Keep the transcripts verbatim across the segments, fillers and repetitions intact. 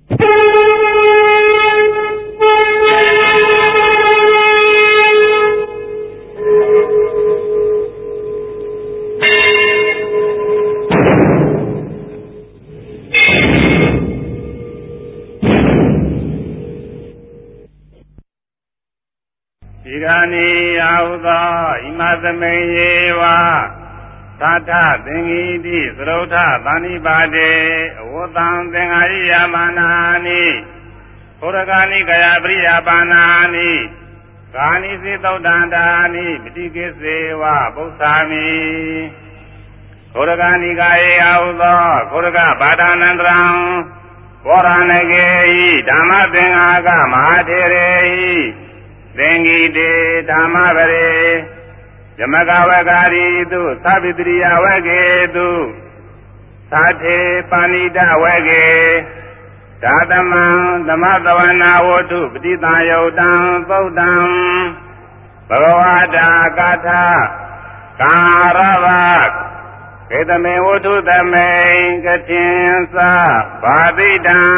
သမေယေဝသာထသင်္ကိတိသရုထသန္တိပါတေအဝတံသင်္ဃာရိယမာနာနိဘုရဂာနိကယပရိယပါဏာနိကာနိစေသုတ်တန္တာနိပတိကိစေဝပု္ပ္ပာမိဘုရဂာနိကာယေအဟုသောဘုရဂဘာဒနန္တရံဘောရဏကေဟိဓမ္မသင်္ဃာကမဟာထေရေဟိသင်္ကိတေဓမ္မပရေယမကဝဂာရီတုသဗ္ဗတရိယဝကေတုသာထေပါဏိတဝကေဓာတမံသမသဝနာဝတ္ထုပတိတံယုတ်တံသုတ်တံဘဂဝတာကာထကာရဝကေတမေဝတ္ထုသမေကတင်သဘာတိတံ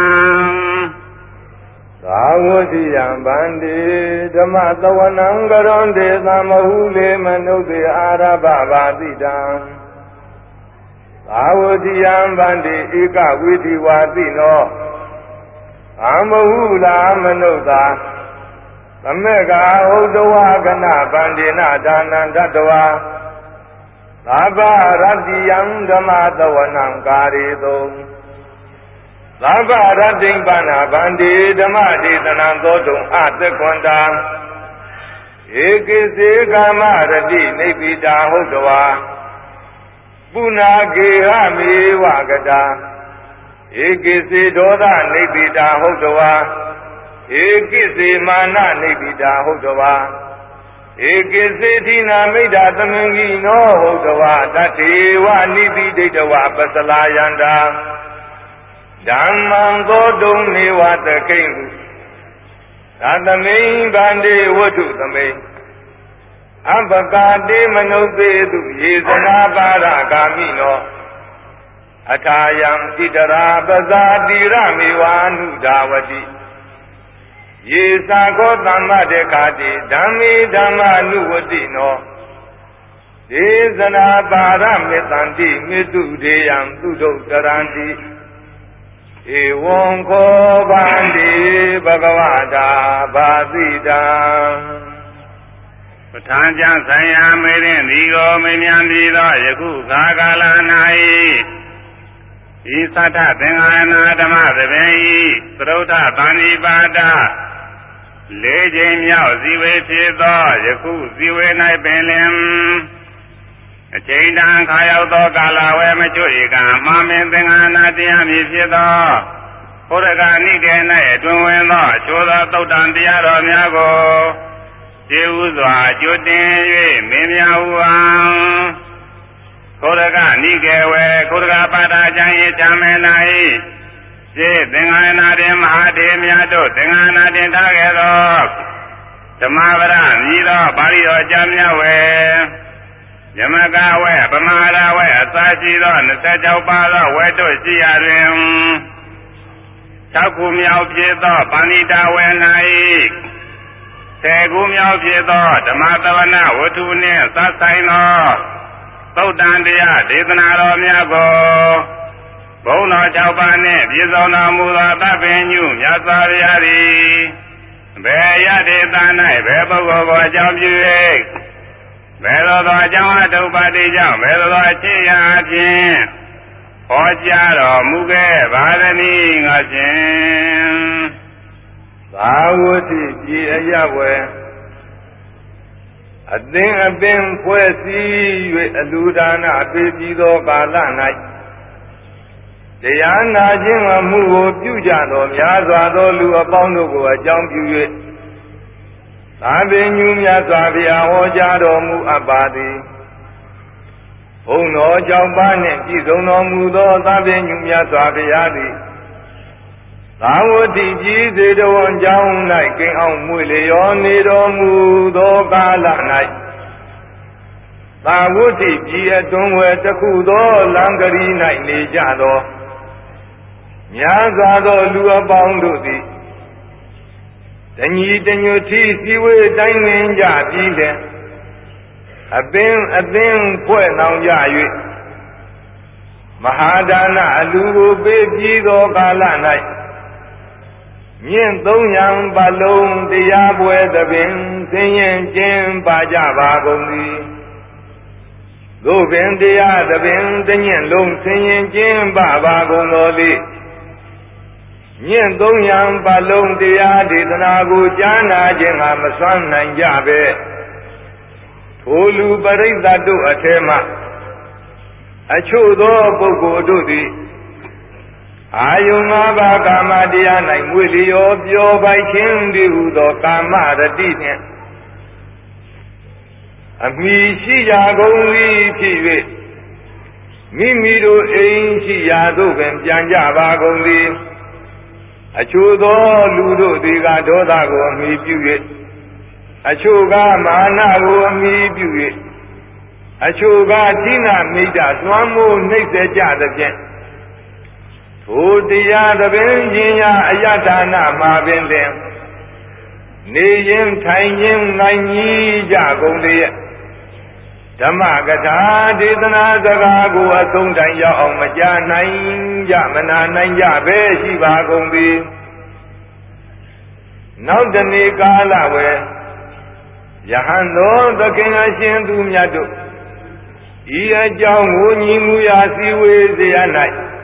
သာဝတိယံဗန္တိဓမ္မသဝနံကရွန်တေသမဟုလေမနုတေအာရဘဘာတိတံသာဝတိယံဗန္တိဧကဝိတိဝါတိနောအမဟုလာမနုသာသမက္ကာဟုတဝကနဗန္တိနာဒါနံတတဝါသာဘရတ္တိယံဓမ္မသဝနံကာရေတုသဗ္ဗရတ္တိပဏဗန္တိဓမ္မဒေသနံသောတုံအသက္ကွန္တာဧကိစေကာမရတိနိဗ္ဗိတာဟုတ်တဝါပုနာကေဟမေဝကတာဧကိစေဒောသနိဗ္ဗိတာဟုတ်တဝါဧကိစေမာနနိဗ္ဗိတာဟုတ်တဝါဧကိစေတိနာမိတ်တာသမင်္ဂိနောဟုတ်တဝါတထေဝနိတိဒိဋ္ဌဝပစလာယန္တာဓမ္မံသောတုံနေဝတခိဟုသာသမိန်ဗန္တိဝတ္ထုသမိန်အပကာတိမနုသေတုယေသနာပါရဂာမိနောအထာယံဣတရာပဇာတိရမေဝအနုဒာဝတိယေသာခောသမ္မတေခာတိဓမ္မေဓမ္မနုဝတိနောဒေသနာပါရမေတံတိမေတုဒေယံသုဒုတရန္တိဧဝံခောဗန္တိဘဂဝတာဘာတိတံပဋ္ဌာန်းကျမ်းဆိုင်ရာမေရင်ဒီကိုမေမြန်းပြီးသောယခုခါကာလ၌ဤသတ္တသင်္ဃာနာဓမ္မသဘင်ဤသရုဒ္ဓသန္တိပါဒလေးချိန်မြောက်ဇီဝေဖြစ်သောယခုဇီဝေ၌ပင်လင်အချိန်တန်ခါရောက်သောကာလဝဲမချွေကမှမင်းသင်္ဃာနာတရားမည်ဖြစ်သောဘုရဂာနိကေ၌အတွင်ဝင်သောအချိုးသောသုတ်တံတရားတော်များကိုကျေဥစွာကျွတင်၍မင်းများဟူအောင်ဘုရဂာနိကေဝေဘုရဂာပါဒကျမ်း၏ချမ်းမဲ၌ရှေးသင်္ဃာနာတင်မဟာတေများတို့သင်္ဃာနာတင်ထားခဲ့သောဓမ္မဝရမြည်သောပါဠိတော်ကျမ်းများဝေယမကဝဲပမာဒဝဲအစာရှိသော၂၆ပါးသောဝဲတို့ရှိရာတွင်၆ခုမြောက်ဖြစ်သောပဏိတဝဲ၌၁၀ခုမြောက်ဖြစ်သောဓမ္မသဝနာဝတ္ထုနှင့်သဆိုင်သောသုတ်တန်တရားဒေသနာတော်များကိုဘုန်းတော်၆ပါးနှင့်ပြည့်စုံတော်မူသောသဗ္ဗညုမြတ်စွာဘုရားသည်ဘယ်ရဒေသ၌ဘယ်ပုဂ္ဂိုလ်ကိုအကြောင်းပြု၍ဘယ်လိုသောအကြောင်းအထုပ်ပါတိကြောင့်ဘယ်လိုသောအခြေရာအဖြစ်ဟောကြားတော်မူခဲ့ပါသနည်းငါဖြင့်သာဝတိပြည်အရဝယ်အသင်အပင်ဖွဲ့စည်း၍အလူဒါနပေးပြီးသောကာလ၌တရားနာခြင်းအမှုကိုပြုကြတော်များစွာသောလူအပေါင်းတို့ကိုအကြောင်းပြု၍သာပင်ညူမြတ်စွာဘုရားဟောကြားတော်မူအပ်ပါသည်ဘုန်းတော်ကြောင့်ပါနှင့်ပြည့်စုံတော်မူသောသာပင်ညူမြတ်စွာဘုရားသည်သာဝတိကြီးစေတဝန်ကြောင်း၌ကိန်းအောင်မွေလျောနေတော်မူသောကာလ၌သာဝတိကြီးအတွင်းဝယ်တစ်ခုသောလံကလေး၌နေကြသောများစွာသောလူအပေါင်းတို့သည်တညီတညွတ်ထိစည်းဝေးတိုင်းဝင်ကြပြီးလျှင်အပင်အသင်းဖွဲ့နှောင်ကြ၍မဟာဒါနအလူကိုပေးပြီးသောကာလ၌မြင့်သုံးရန်ပလုံးတရားပွဲသဖြင့်ဆင်းရဲခြင်းပါကြပါကုန်သည်သို့ပင်တရားသဖြင့်တညင့်လုံးဆင်းရဲခြင်းပါပါကုန်တော်လေမြင့်သုံးရန်ပလုံးတရားဒေသနာကိုကြားနာခြင်းဟာမစွမ်းနိုင်ကြပဲထိုလူပရိသတ်တို့အထဲမှအချို့သောပုဂ္ဂိုလ်တို့သည်အာယုံငါးပါးကာမတရား၌မွေလျောပျော်ပိုက်ခြင်းတည်းဟူသောကာမရတိနှင့်အမိရှိရာကုန်သည်ဖြစ်၍မိမိတို့အိမ်ရှိရာသို့ပင်ပြန်ကြပါကုန်သည်အချို့သောလူတို့သည်ကဒေါသကိုအမိပြု၍အချို့ကမာနကိုအမိပြု၍အချို့ကဌိနမိတ်တသွမ်းမိုးနှိမ့်စေကြသဖြင့်ထိုတရားသဘင်ခြင်းရာအယထာနာမှာပင်လင်နေရင်ထိုင်ရင်နိုင်ကြီးကြကုန်လေဓမ္မကထာဒေသနာစကားကိုအဆုံးတိုင်ရောက်အောင်မကြားနိုင်ကြမနာနိုင်ကြပဲရှိပါကုန်သည်နောက်တနေ့ကာလဝယ်ယဟန်တော်သခင်အရှင်သူမြတ်တို့ဤအကြောင်းကိုညီမှုရာစည်းဝေးစေရ၌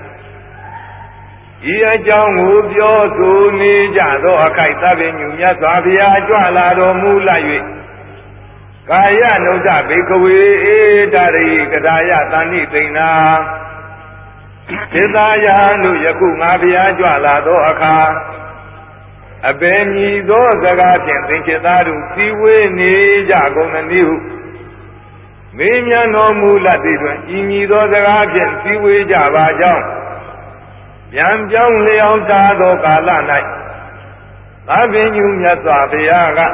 ဤအကြောင်းကိုပြောဆိုနေကြသောအခိုက်သဗ္ဗညုမြတ်စွာဘုရားကြွလာတော်မူလိုက်၍ကာယနုဒ္ဒဘိကဝေဧတရိကဒါယသန္တိသိဏာသေသာယံတို့ယခုငါဘုရားကြွလာသောအခါအဘယ်မည်သောစကားဖြင့်သင်္ခေသားတို့စည်းဝေးနေကြကုန်သနည်းဟုမေးမြန်းတော်မူလတ်သည်တွင်ဤမည်သောစကားဖြင့်စည်းဝေးကြပါကြောင်းပြန်ပြောင်းလျောင်းတာသောကာလ၌သဗ္ဗညုမြတ်စွာဘုရားက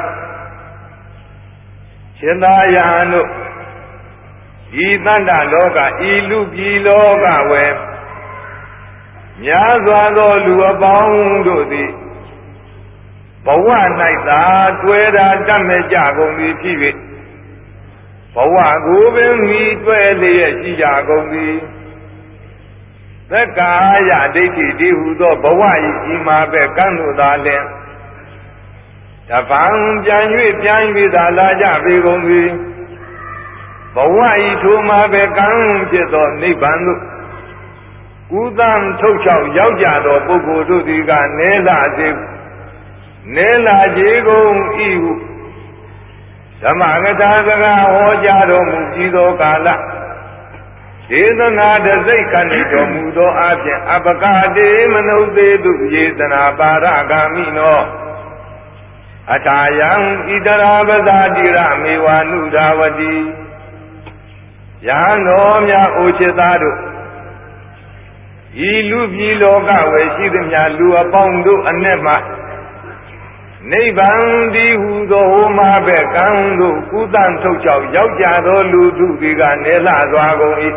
ရှင်သာယဟန်တို့ဤတဏ္ဍလောကဤလူပြည်လောကဝယ်များစွာသောလူအပေါင်းတို့သည်ဘဝ၌သာတွေ့တာတတ်မဲ့ကြကုန်သည်ဖြစ်၍ဘဝကိုပင်မိတွေ့လျက်ရှိကြကုန်သည်သက္ကာယဒိဋ္ဌိတည်းဟူသောဘဝ၏ဤမှာပဲကံတို့သာလျှင်တပံပြန်၍ပြန်၍သာလာကြပေကုန်သည်ဘဝဤထိုမှာပဲကံဖြစ်သောနိဗ္ဗာန်သို့ကုသံထုတ်ချောက်ရောက်ကြသောပုဂ္ဂိုလ်တို့သည်ကနဲလာစေနဲလာကြကုန်ဤဟုဓမ္မကထာစကားဟောကြားတော်မူပြီးသောကာလဒေသနာတစိတ်ခဏိတော်မူသောအဖြင့်အပကတိမနုဿေတုယေသနာပါရဂာမိနောအထာယံဣတရာပဇာတိရမေဝနုဒာဝတိယံတော်များအိုချစ်သားတို့ဤလူပြည်လောကဝယ်ရှိသည်များလူအပေါင်းတို့အ내မှနိဗ္ဗာန်တည်းဟူသောဟောမှာပဲကံတို့ကုသံထုတ်ချောက်ရောက်ကြသောလူသူတွေကနေလှစွာကုန်၏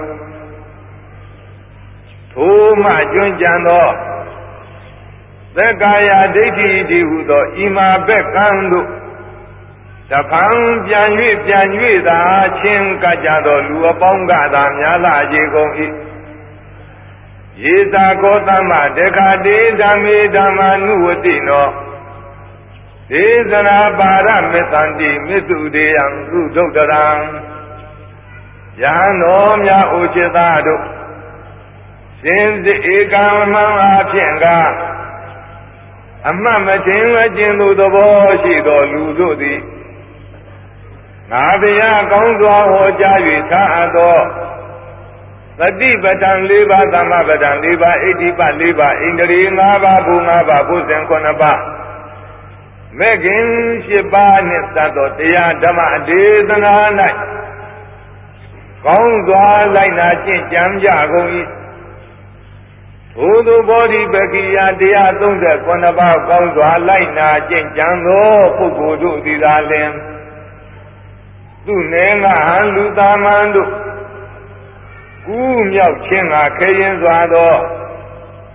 ထိုမှကျွမ်းကြံသောသက္ကာယဒိဋ္ဌိတည်းဟူသောဤမှာပဲကံတို့တဖန်ပြန်၍ပြန်၍သာချင်းကကြသောလူအပေါင်းကသာများလာကြကုန်၏ယေသာကောသမ္မတေခတေဓမ္မေဓမ္မာနုဝတိနောဒေသနာပါရမေတ္တန္တိမေတုတေယံသုဒုဒ္ဒရံယဟန်တော်များအိုချစ်သားတို့စင်စစ်ဧကံမှန်အားဖြင့်ကအမှတ်မတင်ဝကျင်သူသဘောရှိသောလူတို့သည်ငါဘုရားကောင်းစွာဟောကြား၍ထားအပ်သောသတိပဋ္ဌာန်၄ပါးသမ္မာပဋ္ဌာန်၄ပါးဣတိပ၄ပါးဣန္ဒြေ၅ပါးဘု၅ပါးဘုဇင်၇ပါးမေခင်၈ပါးနှင့်သတ်သောတရားဓမ္မဒေသနာ၌ကောင်းစွာလိုက်နာကျင့်ကြံကြကုန်၏ထိုသို့ဘောဓိပက္ခိယတရား၃၇ပါးကောင်းစွာလိုက်နာကျင့်ကြံသောပုဂ္ဂိုလ်တို့သည်သာလျှင်သူနေငါဟန်လူသားမန်တို့ကူးမြောက်ခြင်းကခဲရင်စွာသော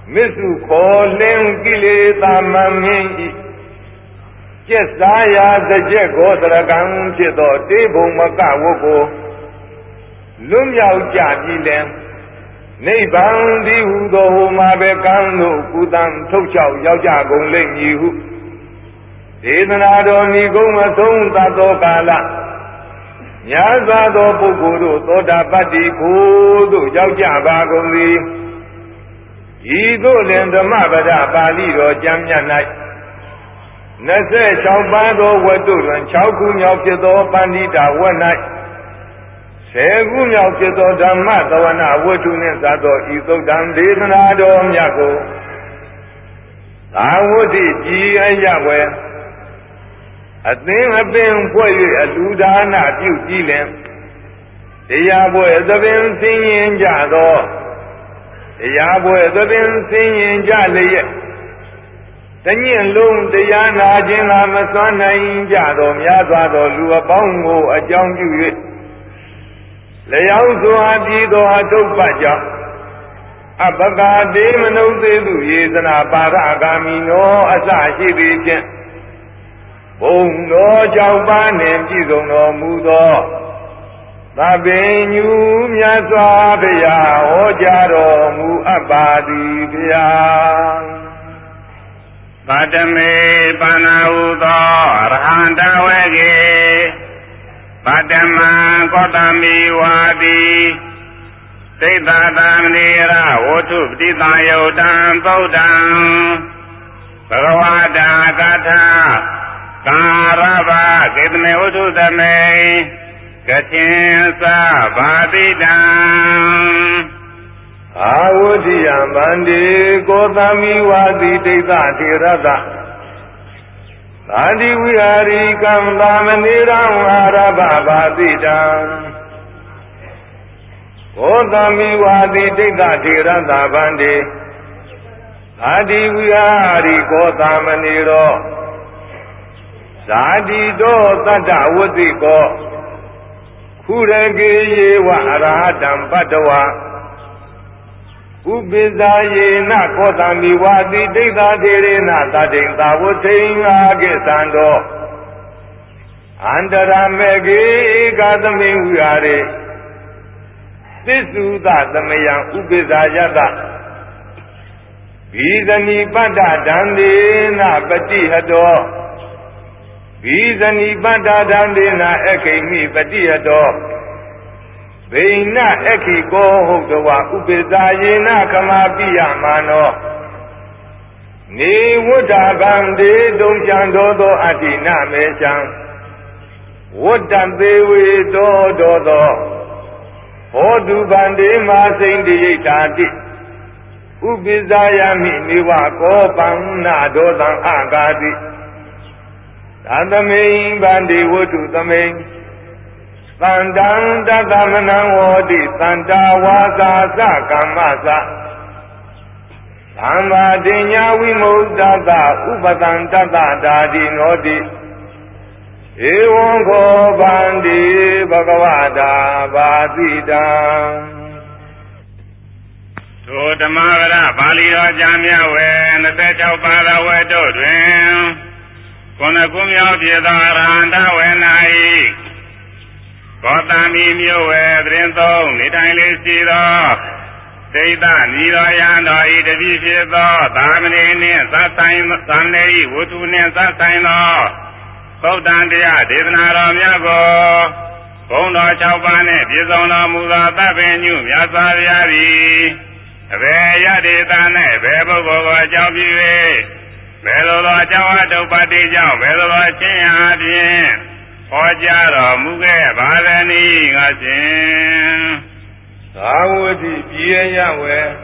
Missu calling Kileta Mami Jesaya the Jegodragan Chido Tebo Makawoko Lumya Jadilen Nebandi Udo Mabekano Kudan Tochao Yajago Lenyu Edanado Nigoma Tonda Kala Yazado Buguru Toda Pati Kudu Yajabago Ido lenda mabada balido jamnya nai Nase chaubado waduran chauku nyaukido pandita wanai Segu nyaukido dhammata wana wadune sato ido damdedanado myago Awudi ji ayawe Atin abin pwaye aludana piu jilen Deyabo ezabin sinyin jado Yabo the bin singing jolly. The yin loom the yana jina masana in jado, yazado, lua bongo, a young you. Layauzo adido a topaja. Abaga demon of the Louis and a baragami as I see it. Bone no jauban and jizo no mudo. Babenu Myaswabaya Ojaro Mu Abadibya Badame Banaudo Arhanda Wege Badama Kodami Wadi Tidadamnira Otu Didayodan Bodan Bhagavada Gata Karaba Gidme Otu Dame Kachinsa Badidam Avudiya Mandi Gotami Wadi Dita Tirada Adi Vihari Kamdamaniram Araba Badidam Gotami Wadi Dita Tirada Bandi Adi Vihari Gotamaniro Sadi Do Tata Wadiko Kurege wa Arahadam Padawa Ubizaye na Kotami Wadi Dita Direna Tadin Tavutin Agisando Andara Megi Gadami Uyare Sisu Tatamayan Ubizayada Bizani Pada Dandina Pati Hado Bizani Bada Dandina Eke Mi Patiado Veina Eki Go Hodawa Ubizayena Kama Piyamano Ni Wuda Bande Dojando Do Adina Meshan Wudan Dewe Do Do Do Hodu Bande Masindi Tati Ubizayami Niwa Ko Pangna Dodan Agadi Tadame Bandi Wutu Tame Tandang Tatamanang Wadi Tanda Wasa Sakamasa Tamba Dinya Wimodata Upatan Tata Dadi Nodi Ewongo Bandi Bhagavada Vadidam To Damavara Bali Jamya Wen the Techa Pada Wedo Dwem Konagumya Piedara when I Gotami Mue, Drinto, Nidali Sida, Data, Nidayanda, Edivisido, Damini, Satain, Samneri, Wutuni, Sataino, Sotandia, Divnara Miago, Kono Chavane, Bizona Muda, Tabenu, Yasaviari, Veya Ditane, Bebo Javi. Velola Javato Patija, Velola Chiadin, Ojaro Muge, Valani, Gazin. Awadi Piawe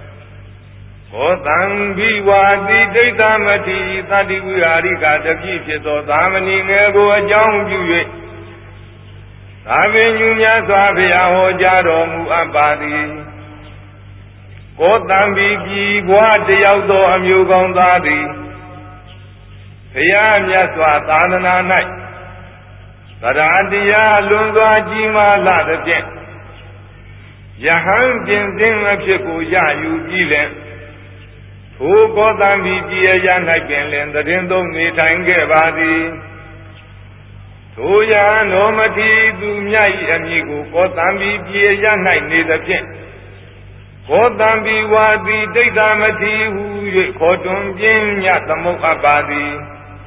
Otan Biwadi Data Mati, Tadi Arika, the Kishito, Damani, Nego, a young Jew. Avenue Savia, Ojaro Muabadi. Otan Bigi, what the outdoor Amugon Dadi. Payam Yaswa Tanana night. Tadadia Lunga Jima Lada Yahan Jin Zing Apshiku Ya Yu Gilen ထိုကောသံဘီပြည်ရ၌ပင်လင်တရင်သုံးနေထိုင်ခဲ့ပါသည်ထိုယံတော်မတိသူမြတ်၏အမည်ကိုကောသံဘီပြည်ရ၌နေသဖြင့်ကောသံဘီဝါတိဒိဋ္ဌမတိဟု၍ခေါ်တွင်ပြင်းမြတ်သမုတ်အပ်ပါသည်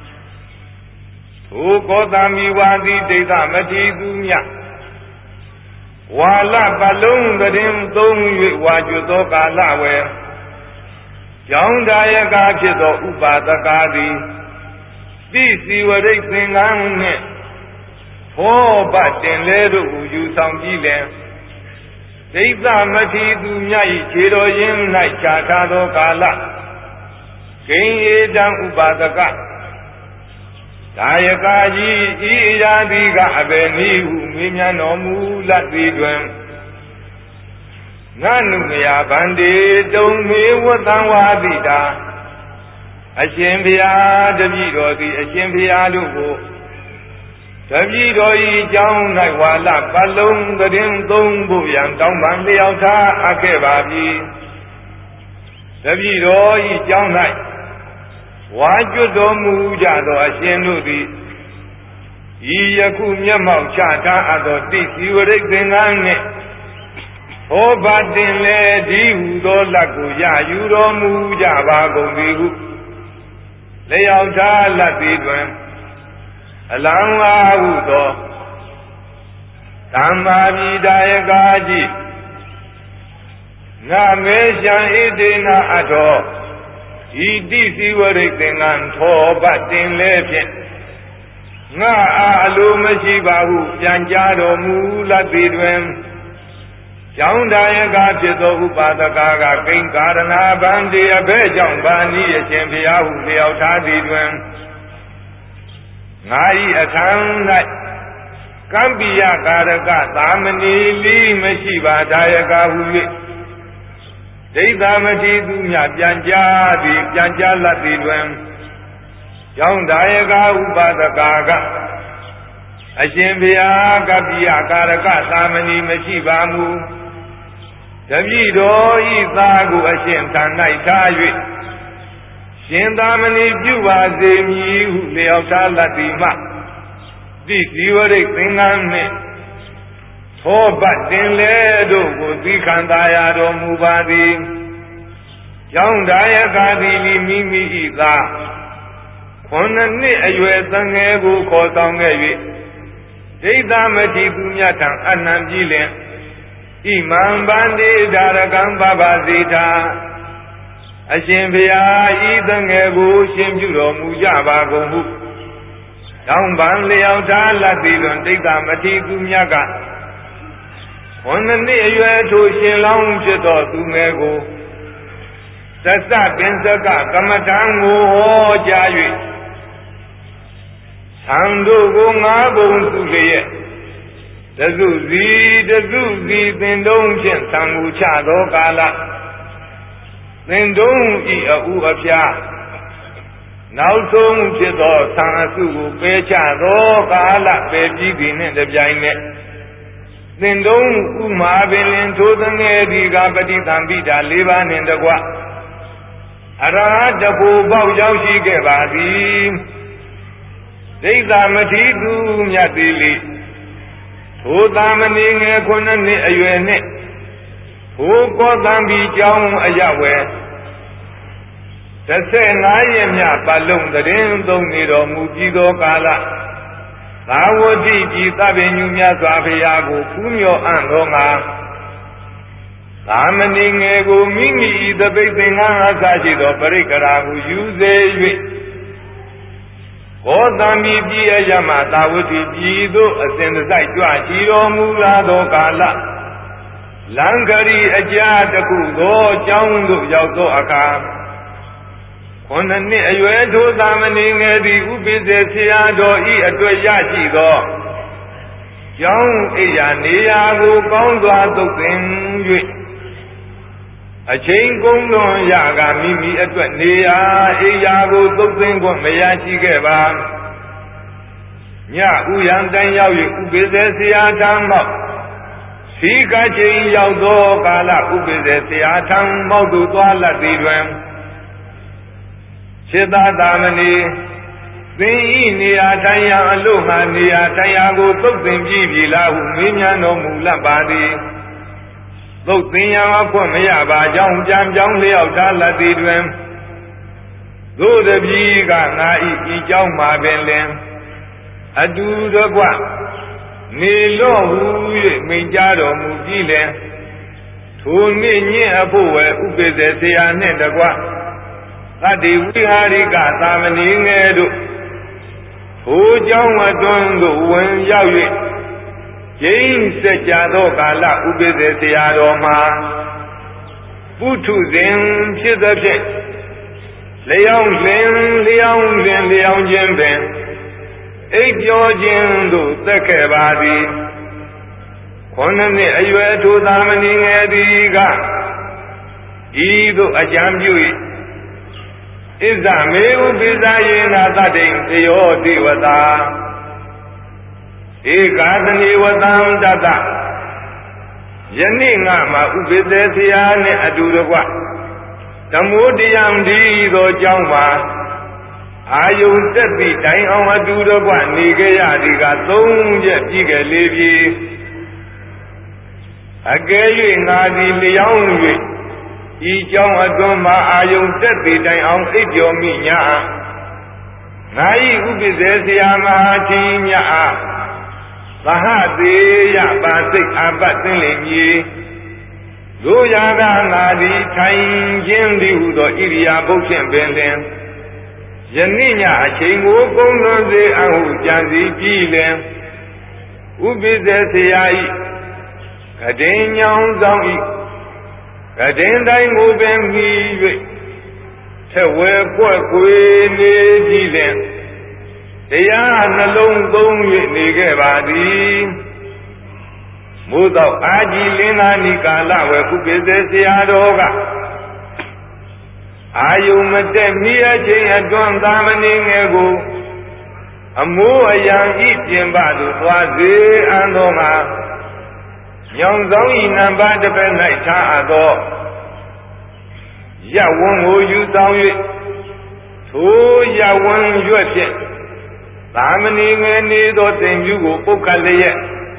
ထိုကောသံဘီဝါတိဒိဋ္ဌမတိသူမြတ်ဝါလပလုံးတရင်သုံး၍ဝါကျွသောကာလဝေကျောင်းဒါယကဖြစ်သောဥပါဒကာသည်တိစီဝရိတ်သင်္ကန်းနှင့်ဖောပတ်တင်လဲတို့ကိုယူဆောင်ပြီးလင်ဒိဋ္ဌမတိသူမြတ်၏ခြေတော်ရင်း၌ခြားထားသောကာလဂိင်ဧတံဥပါဒကဒါယကကြီးဤရာတိကအဘယ်နည်းဟုမေးမြန်းတော်မူလတ်သည်တွင်ငါနုမယဗန္တိတုံမေဝတံဝါတိတာအရှင်ဘုရားတပည့်တော်သည်အရှင်ဘုရားတို့ကိုတပည့်တော်၏ကျောင်း၌ဝါလပတ်လုံးတရင်သုံးဖို့ရန်တောင်းပန်လျောက်ထားအပ်ခဲ့ပါပြီတပည့်တော်၏ကျောင်း၌ဝါကျွတ်တော်မူကြသောအရှင်တို့သည်ဤယခုမျက်မှောက်ချထားအပ်သောတိစီဝရိတ်သင်္ကန်းနှင့်ဟောပါတင်လေဒီဟုသောလက်ကိုရယူတော်မူကြပါကုန်သည်ဟုလျောက်ထားလက်သည်တွင်အလံဝါဟုသောသမ္မာပိဒါယကာကြီးငါမေရှံဣတိနာအထောဤတိစီဝရိတ်သင်္ကန်းထောပတ်တင်လေဖြင့်ငါအားအလိုမရှိပါဟုပြန်ကြားတော်မူလက်သည်တွင်ကျောင်းဒါယကဖြစ်သောဥပါဒကာကကိဉ္ကာရဏဗန္တိအဘဲကြောင့်ဗာနိအရှင်ဘုရားဟုလျောက်ထားသည်တွင်ငါ၏အထံ၌ကမ္ပိယကာရကသာမဏေလီမရှိပါဒါယကဟု၍ဒိဋ္ဌမတိသူမြပြန်ကြားသည်ပြန်ကြားလက်သည်တွင်ကျောင်းဒါယကဥပါဒကာကအရှင်ဘုရားကပ္ပိယကာရကသာမဏေမရှိပါမူတပည့်တော်ဤသားကိုအရှင်ထံ၌ထား၍ရှင်သာမဏေပြုပါစေမည်ဟုလျောက်ထားလက်သည်မှတိဇီဝရိတ်သင်္ကန်းနှင့်သောပတ်တင်လေတို့ကိုသီခံသာရတော်မူပါသည်ကျောင်းဒါယကသည်မိမိဤသားခုနှစ်နှစ်အရွယ်သံငယ်ကိုခေါ်ဆောင်ခဲ့၍ဒိဋ္ဌမတိသူမြတ်ထံအနံပြီးလင်ဣမံဗန္တိဒါရကံပပစီတာအရှင်ဘုရားဤသငယ်ကိုရှင်ပြုတော်မူကြပါကုန်ဟုတောင်းပန်လျောက်ထားလက်သည်တွင်ဒိဋ္ဌမတိသူမြတ်ကခုနှစ်နှစ်အရွယ်ထိုရှင်လောင်းဖြစ်သောသူငယ်ကိုသစ္စပင်စကကမ္မထံကိုဟောကြား၍သံတို့ကိုငါးပုံသူလျက်တစုစီတစုစီသင်တုံးဖြင့်သံဃူချသောကာလသင်တုံးဤအဥအဖျားနောက်ဆုံးဖြစ်သောသံအစုကိုပယ်ချသောကာလပယ်ပြီးပြီနှင့်တပြိုင်နက်သင်တုံးဥမာပင်လင်ထိုသငယ်ဒီကပฏิသံပိတာ၄ပါးနှင့်တကွအရဟတဖို့ပေါက်ရောက်ရှိခဲ့ပါသည်ဒိဋ္ဌမတိသူမြတ်သည်လေထိုသာမဏေငယ်ခုနှစ်နှစ်အရွယ်နှင့်ထိုကောသံဘီကျောင်းအရဝယ်တစ်ဆယ်ငါးရက်မြပတ်လုံးတရင်သုံးနေတော်မူပြီးသောကာလသာဝတိပြည်သဗ္ဗညုမြတ်စွာဘုရားကိုဖူးမြော်အံ့သောငါသာမဏေငယ်ကိုမိမိဤသပိတ်သင်္ကန်းအစရှိသောပရိက္ခရာကိုယူစေ၍ဘောသံဘီပြည်အရမသာဝတိပြည်သို့အစဉ်တစိုက်ကြွချီတော်မူလာသောကာလလံကရီအကြာတခုသောကျောင်းသို့ရောက်သောအခါခုနှစ်နှစ်အရွယ်ထိုသာမဏေငယ်သည်ဥပိ္ပေဆရာတော်ဤအတွက်ရရှိသောကျောင်းအိယာနေရာကိုကောင်းစွာသုတ်သင်၍အချိန်ကုန်လွန်ရကမိမိအတွက်နေရာအိယာကိုသုတ်သင်ခွင့်မရရှိခဲ့ပါညဥယံတန်ရောက်၍ဥပိ္ပေဆရာထံမှစီကချိန်ရောက်သောကာလဥပိ္ပေဆရာထံမောက်သို့သွားလတ်သည်တွင် Chita Damani, Sing Nia Taya Aluma Nia Tayago, Tosin Gila, Minyano Mula Badi, Tosin Yapomia, Jam Jam Jam Leo Dala Didwem, Do the Biga Nai Ijama Benlem, Adu the Gua, Nilo Hui, Minjaro Mugile, Tuni Abu, Ubezia Nedagua. Adi Viharika Tamani Edu Who Jama Dungo when Yawi James Sajado Kala Ubezetiadoma Putu Zin Chizabit Leon Lin Leon Lin Leon Jimben Eight Georgian Sekebadi Konani Ayue to Tamani Ediga Ido Ajamjui Is a male Bizayina Dadin, the Odi Wada E Gadani Wadam Dada Yaninga Ma Ubizetiane Adurwa Tamudiam Dido Jamba Ayun Teti Dine on Adurwa Nigaya Diga Tonja Giga Levi Agayu Nadi Leonwi Ijong Adoma Ayung Teti Dine on Idiominya Nai Ubizia Mahatinya Bahati Yabasik Abatilini Goyaga Nadi Tain Jendi Udo Iria Bokin Benden Yaninya Chingo Gonoze Ahu Janzi Pilen Ubizia Kadenya Zongi Kadendai Mubem Hive Tewe Quaquini Gilen They are alone going Nigabadi Mudo Agilina Nicala Webizesiadoga Ayumatemia Jay and John Damaning Ego Amu a young Egyptian Badu Wazi and Oma Young Zongi Namba the Benita Ado Yawon who you down it two Yawon Yuet Damaning any doting you go Pokale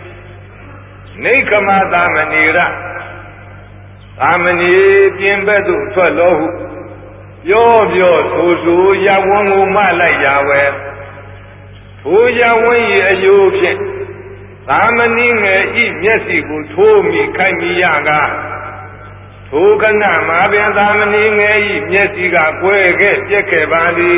Nakama Damanira Damani Piembedu Twello Yo Tozu Yawon Mala Yahweh two Yawon Ayukin Damaning eat Messiku told me Kaimiyaga Tokana Mabian Damaning eat Messiga Quake Jekebadi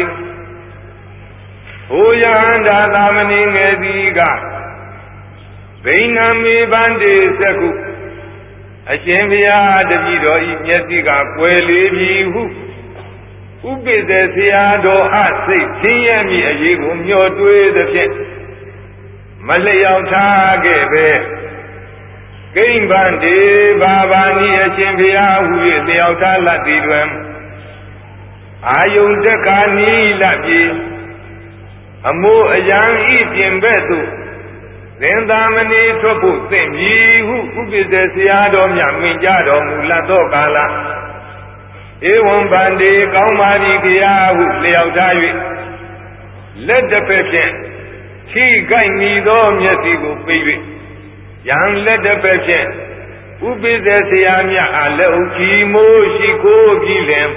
Oyanda Damaning Ediga Bainami Bandi Seku Ashemia the Vido eat Messiga Queli who who be the Siado Asi Tiami a Yigum your way the pit Malayam Tage Game Bandi Babani Ashemia who is the Outala Didwem Ayun Dekani Labi Amu a young Egyptian Betu Then Damani Topu Sim Ye who who is the Siado Yaminjado Mulato Kala Ewan Bandi Kaumari Kiahu Leotawi Let the patient She got me though Messigo baby Young let the patient who be the Siamia Aleo Kimo Shiko Gilem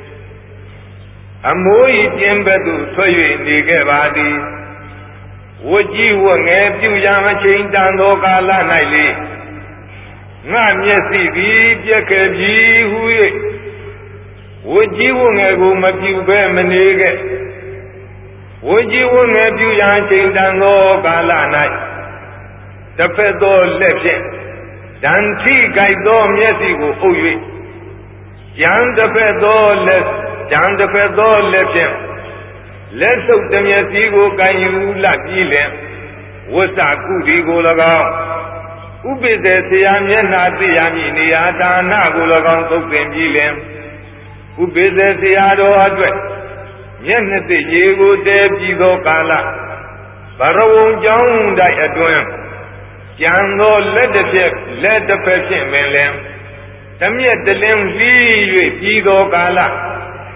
Amoi Jembedu Toy Nigabadi Would you want a few young chain down Okala Nile Nam Yesi Jackabi who Would you want a room of you Bermanege Would you want a few young chain down Okala Night The Fedo left it Danti Gaido Messigo Oye Jan the Fedo left Jan the Fedo left him Less of the Messigo can you like Elam was a good ego ago Ubi the Siamia Siami Niata Nagulagon to Elam Ubi the Siado address Yenete Yego de Gido Kala Barrow John died at Dwem Jango let the ship let the person Melam Tamia the Lem Gido Kala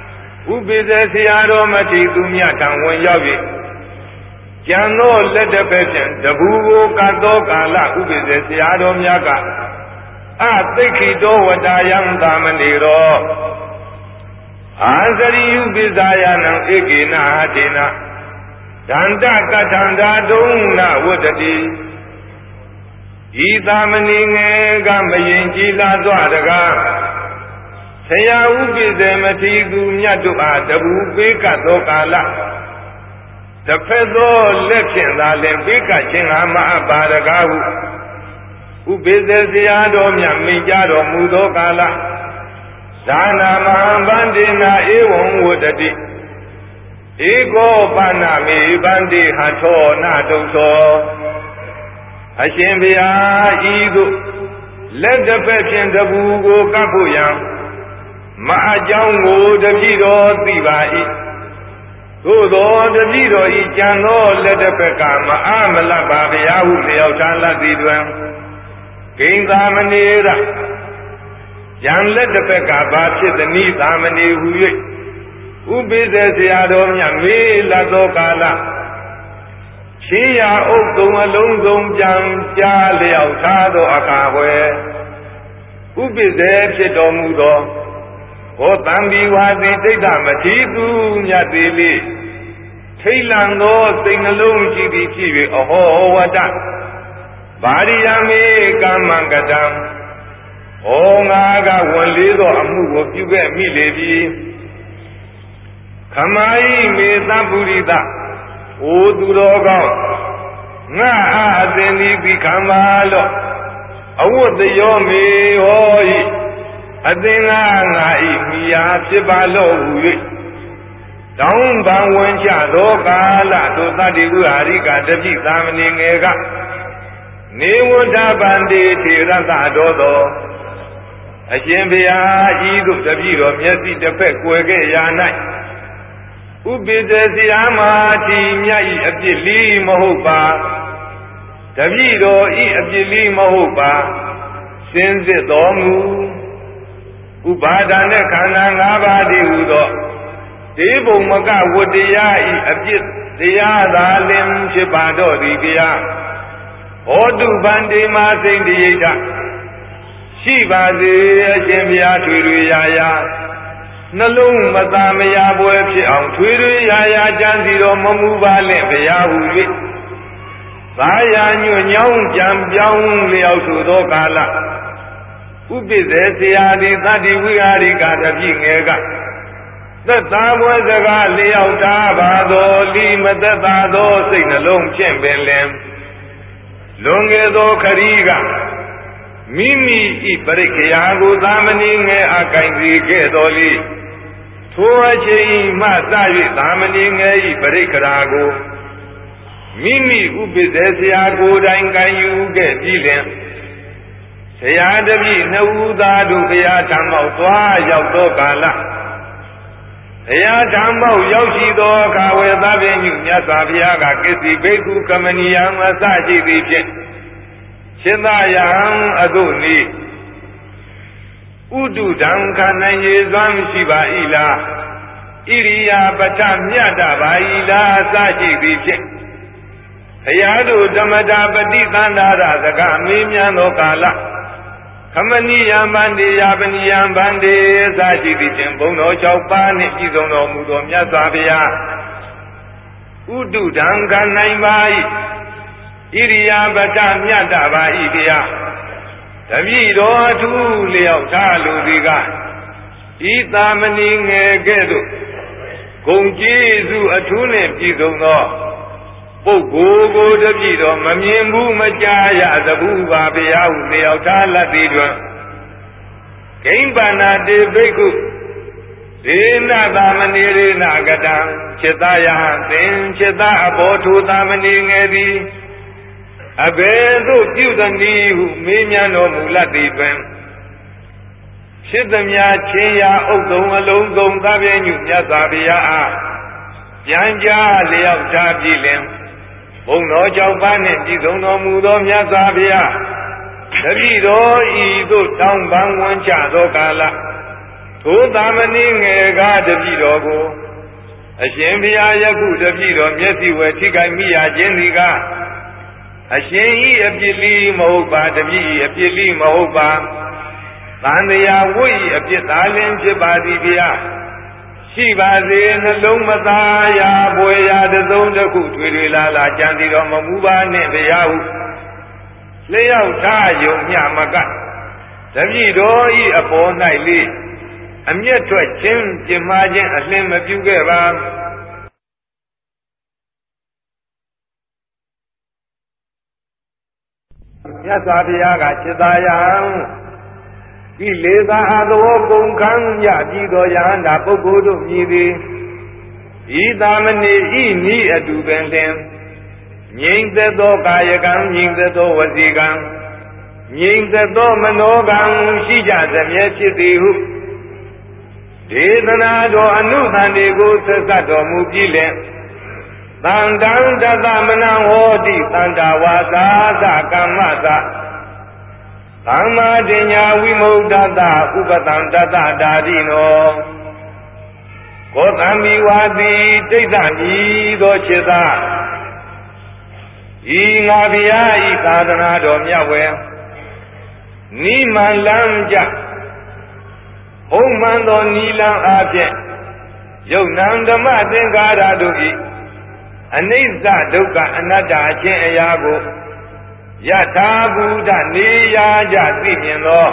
ဥပိ္ပဇေဆရာတော်မထေရသူမြတ်ထံဝင်ရောက်၍ကျန်သောလက်တစ်ဖက်ဖြင့်တပူကိုကတ်သောကာလဥပိ္ပဇေဆရာတော်များကအသိခိတောဝတ္တယံသာမဏေရောအာဇရိယုပိဇာယနံဧကေနဟတေနဒန္တကထန္တာဒုံနဝတ္တိဤသာမဏေငယ်ကမယင်ကြည်လာသွားတကားဆရာဥပိ္ပဇေမထေရသူမြတ်တို့အားတပူပေးကတ်သောကာလတစ်ဖက်သောလက်ဖြင့်သာလျှင်ပေးကတ်ခြင်းဟာမအပ်ပါတကားဟုဥပိ္ပဇေဆရာတော်မြတ်မိန့်ကြားတော်မူသောကာလဒါနာမဟံဗန္တိနာဧဝံဝတ္တိဧကောပါဏမေဗန္တိဟထောနာတုသောအရှင်ဘုရားဤသို့လက်တစ်ဖက်ဖြင့်တပူကိုကပ်ဖို့ရန်မအကြောင်းကိုတပည့်တော်သိပါ၏သို့သောတပည့်တော်ဤကြံသောလက်တစ်ဖက်ကမအားမလတ်ပါဗျာဟုလျောက်ထားလတ်သည်တွင်ဂိင်သာမဏေရကြံလက်တစ်ဖက်ကဘာဖြစ်သနည်းသာမဏေဟူ၍ဥပိ္ပဇေဆရာတော်မြတ်မေးလတ်သောကာလချင်းရာအုပ်သုံးအလုံးစုံကြံကြားလျောက်ထားသောအခါဝယ်ဥပိ္ပဇေဖြစ်တော်မူသောဟောတံဘီဝါစီဒိဋ္ဌမထေရသူမြတ်သေးလေးထိတ်လန့်သောစိတ်နှလုံးရှိသည်ဖြစ်၍အဟောဝတ္တဗာရိယမေကမ္မံကတံဟောငါကဝန်လေးသောအမှုကိုပြုခဲ့မိလေပြီခမာယိမေသဗ္ဗုရိတအိုသူတော်ကောင်းငါအားအသင်သည်ပြီးခံပါလော့အဝတ်တရောမေဟောဤအသင်ကငါဤမိယာဖြစ်ပါလော့ဟူ၍တောင်းပန်ဝင်ချသောကာလတို့တတ္တိဝဟာရိကတပိသာမဏေငယ်ကနေဝဋ္ဌဗန္တိထေရသတော်သောအရှင်ဘုရားဤသို့တပိတော်မျက်စိတစ်ဖက်ကွယ်ခဲ့ရာ၌ဥပိ္ပဇေဆရာမထေရမြတ်ဤအပြစ်လီမဟုတ်ပါတပိတော်ဤအပြစ်လီမဟုတ်ပါစင်စစ်တော်မူဥပါဒာနဲ့ခန္ဓာ၅ပါးတည်းဟူသောဒေဘုံမကဝတ္တရားဤအပြစ်တရားသာလင်ဖြစ်ပါတော့သည်ဗျာဟောတုဗန္တိမာစိတ်တရိဋ္ဌရှိပါစေအရှင်ဘုရားထွေထွေရာရာနှလုံးမသာမယာပွဲဖြစ်အောင်ထွေထွေရာရာကြံစီတော်မမူပါနဲ့ဘုရားဟူ၍သာယာညွညောင်းကြံပြောင်းလျောက်ဆိုသောကာလဥပိ္ပဇေဆရာတိသတ္တိဝိဟာရိကတပိငယ်ကသက်သာပွဲစကားလျောက်တာပါသောလီမသက်သာသောစိတ်နှလုံးဖြင့်ပင်လင်လွန်ခဲ့သောခရီးကမိမိဤပရိက္ခယာကိုသာမဏေငယ်အကိုင်စီခဲ့တော်လီထိုအချိန်မှစ၍သာမဏေငယ်ဤပရိက္ခရာကိုမိမိဥပိ္ပဇေဆရာကိုယ်တိုင်ကိုင်ယူခဲ့ပြီးလင်ဆရာတပည့်နှစ်ဦးသားတို့ဘုရားထံမောက်သွားရောက်သောကာလဘုရားထံမောက်ရောက်ရှိသောအခါဝေသဗ္ဗညုမြတ်စွာဘုရားကကိစ္စဘိက္ခုကမဏီယံအစရှိသည်ဖြင့်ရှင်သာယံအတုနိဥတုဒံခန္ဓာရည်စွမ်းရှိပါ၏လားဣရိယာပဋ္ဌမြတ်တာပါ၏လားအစရှိသည်ဖြင့်ဘုရားတို့ဓမ္မတာပฏิသန္တာရစကားမေးမြန်းသောကာလခမဏိယံဗန္တိယာပနိယံဗန္တိအစရှိသည်ဖြင့်ဘုံတော်၆ပါးနှင့်ပြည့်စုံတော်မူသောမြတ်စွာဘုရားဥတုဒံခန္ဓာပါ၏ဣရိယာပဋ္ဌမြတ်တာပါ၏ဗျာတပည့်တော်အထူးလျောက်ထားလူသည်ကဤသာမဏေငယ်ကဲ့သို့ဂုံကျေးဇူးအထူးနှင့်ပြည့်စုံသောပုဂ္ဂိုလ်ကိုတပည့်တော်မမြင်ဘူးမကြားရသဘူးပါဗျာဟုလျောက်ထားလတ်သည်တွင်ဂိမ့်ပန္နာတေဘိက္ခုဒေနသာမဏေရေနကတံจิตယဟသင်จิตအဘောထုသာမဏေငယ်သည်အဘယ်သို့ပြုသနည်းဟုမေးမြန်းတော်မူလတ်သည်တွင်ဖြစ်သမျှချင်းရာဥဒ္ဒုံအလုံးစုံသဗ္ဗညုမြတ်စွာဘုရားအားပြန်ကြားလျောက်ထားပြီးလင်ဘုံတော်၆ပါးနှင့်ပြည့်စုံတော်မူသောမြတ်စွာဘုရားတပည့်တော်ဤသို့တောင်းပန်ဝန်ချသောကာလထိုသာမဏေငယ်ကတပည့်တော်ကိုအရှင်ဘုရားယခုတပည့်တော်မျက်စိဝဲထိခိုက်မိရခြင်းဒီကအရှင်ဤအပြစ်လီမဟုတ်ပါတပည့်ဤအပြစ်လီမဟုတ်ပါသံတရားဝိဤအပြစ်သားလင်းဖြစ်ပါသည်ဗျာရှိပါစေနှလုံးမသားရာဘွယ်ရာတစုံတစ်ခုထွေထွေလာလာကြံစီတော်မမူပါနှင့်ဗျာဟုလျှောက်ထားယုံမြမကတပည့်တော်ဤအပေါ်၌လေးအမျက်ထွက်ခြင်းပြင်းမာခြင်းအလင်းမပြုခဲ့ပါမြတ်စွာဘုရားကจิตာယံကိလေသာအသောကုန်ခံရပြီးသောယဟန္တာပုဂ္ဂိုလ်တို့မြည်သည်ဤသာမဏေဤနိအတူပင်လင်ငြိမ့်သက်သောကာယကံငြိမ့်သက်သောဝစီကံငြိမ့်သက်သောမနောကံရှိကြသမျှဖြစ်သည်ဟုဒေသနာတော်အနုသန္တိကိုဆက်ဆက်တော်မူပြီးလင်သံတံတသမနံဟောတိသန္တာဝါစာသကမ္မသသမ္မာဒိညာဝိမု ddha တဥပတံတတဒါတိနောကောသံမိဝါတိတိဋ္ဌမိသောခြေသာဤငါဗျာဤသာသနာတော်မြတ်ဝဲနိမန္လံကြဘုံမှန်သောနိလံအားဖြင့်ယုတ်နံဓမ္မသင်္ကာရတို့၏အနိစ္စဒုက္ခအနတ္တအချင်းအရာကိုယထာဘုဒ္ဓနေရာကြသိမြင်သော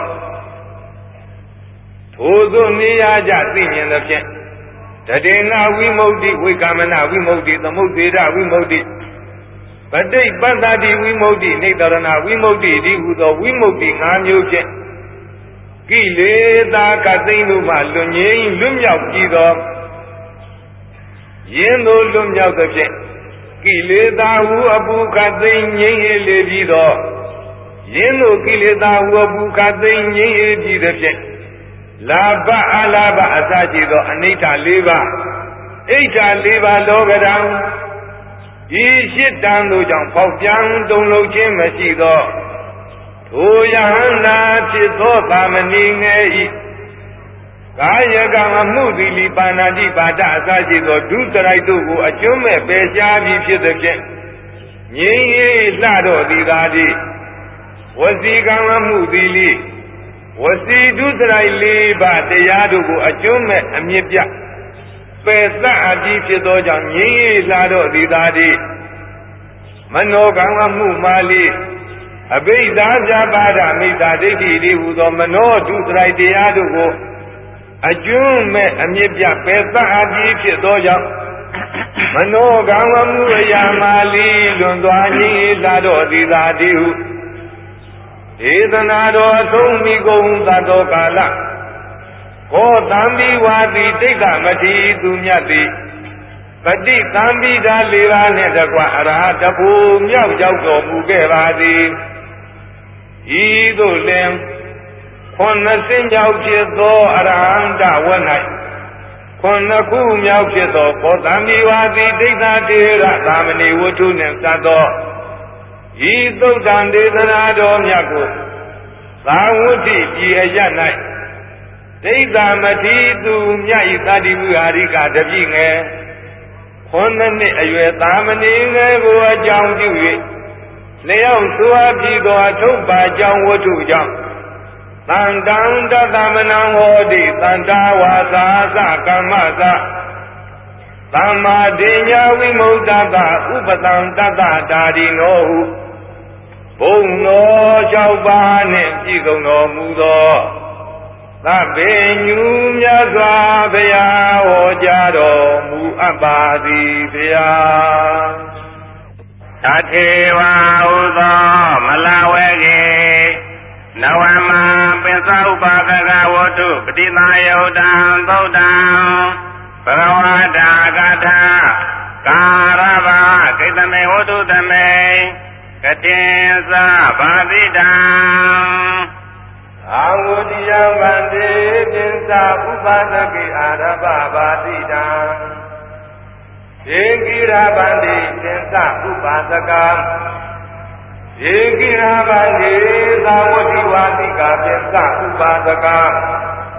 ထိုသို့နေရာကြသိမြင်သဖြင့်တတေနဝိမု ക്തി ဝိကာမနဝိမု ക്തി သမုဒ္ဒေဒဝိမု ക്തി ပဋိပတ္တိဝိမု ക്തി နေတရဏဝိမု ക്തി ဒီဟုသောဝိမု ക്തി ၅မျိုးဖြင့်ကိလေသာကသိမ့်တို့မှလွန်ငြိမ်းလွတ်မြောက်ပြီးသောယင်းတို့လွတ်မြောက်သဖြင့်ကိလေသာဟုအပူခသိမ့်ငြိမ်းလေပြီးသောယင်းတို့ကိလေသာဟုအပူခသိမ့်ငြိမ်းလေပြီးသဖြင့်လာဘအလာဘအစရှိသောအနိဋ္ဌ၄ပါးဣဋ္ဌ၄ပါးလောကဓာတ်ဤရှိတံတို့ကြောင့်ပေါက်ပြန်တုံလုံးခြင်းမရှိသောထိုယဟန္တာဖြစ်သောသာမဏေငယ်ဤကာယကံအမှုသီလီပါဏာတိပါဒအစရှိသောဒုစရိုက်တို့ကိုအကျွမ်းမဲ့ပယ်ရှားပြီးဖြစ်သဖြင့်ငြိမ်းအေးလှတော်သည်သာတိဝစီကံအမှုသီလီဝစီဒုစရိုက်လေးပါးတရားတို့ကိုအကျွမ်းမဲ့အမြင့်ပြပယ်သအပြီးဖြစ်သောကြောင့်ငြိမ်းအေးလှတော်သည်သာတိမနောကံအမှုမာလီအဘိဓါဇာပါဒမိစ္ဆာဒိဋ္ဌိဒီဟူသောမနောဒုစရိုက်တရားတို့ကိုအကျွမ်းမဲ့အမြင့်ပြပယ်သအပြီးဖြစ်သောကြောင့်မနောကံဝမှုအရာမာလီလွန်သွားခြင်းသာတော်သည်သာတိဟုဒေသနာတော်အဆုံးမိကုန်သတ္တောကာလခောသံဘိဝါတိတိဋ္ဌမတိသူမြတ်သည်ပฏิသံဘိဓာလေးပါးနှင့်တကွအရဟတဖို့မြောက်ရောက်တော်မူခဲ့ပါသည်ဤသို့လင်ခုနှစ်စင်းမြောက်ဖြစ်သောအရဟံတဝ၌ခုနှစ်ခုမြောက်ဖြစ်သောဘောဓံမိဝါတိဒိဋ္ဌတေရသာမဏေဝတ္ထုနှင့်စပ်သောဤသုတ်တံဒေသနာတော်မြတ်ကိုသာဝတ္တိပြည်အရ၌ဒိဋ္ဌမတိသူမြတ်ဤသတိဝိဟာရိကတပြည့်ငယ်ခုနှစ်နှစ်အရွယ်သာမဏေငယ်ကိုအကြောင်းပြု၍လျောက်စွာပြီးသောအထုပ်ပါကြောင့်ဝတ္ထုကြောင့်သံတံတသမနံဟောတိသန္တာဝါစာသကမ္မသသမ္မာဒိညာဝိမု ddha တဥပတံတတဒါဒီနောဟုဘုံတော်၆ပါးနှင့်ပြည့်စုံတော်မူသောသဗ္ဗညုမြတ်စွာဘုရားဟောကြားတော်မူအပ်ပါသည်ဘုရားသထေဝဟုသောမလဝဲကေနဝမပိသဥပါကကဝတ္ထုပတိသာယုတ်တံသုတ်တံဘဂဝတာကထာကာရဗကိတမေဝတ္ထုသမေကတိသဗာတိတံအာဝတိယဗန္တိပိသဥပါဒကေအာရဗဗာတိတံဧကိရဗန္တိပိသဥပါဒကံဧကိရဗန္တိသာဝတိဝါတိကာပိသဥပါဒကံ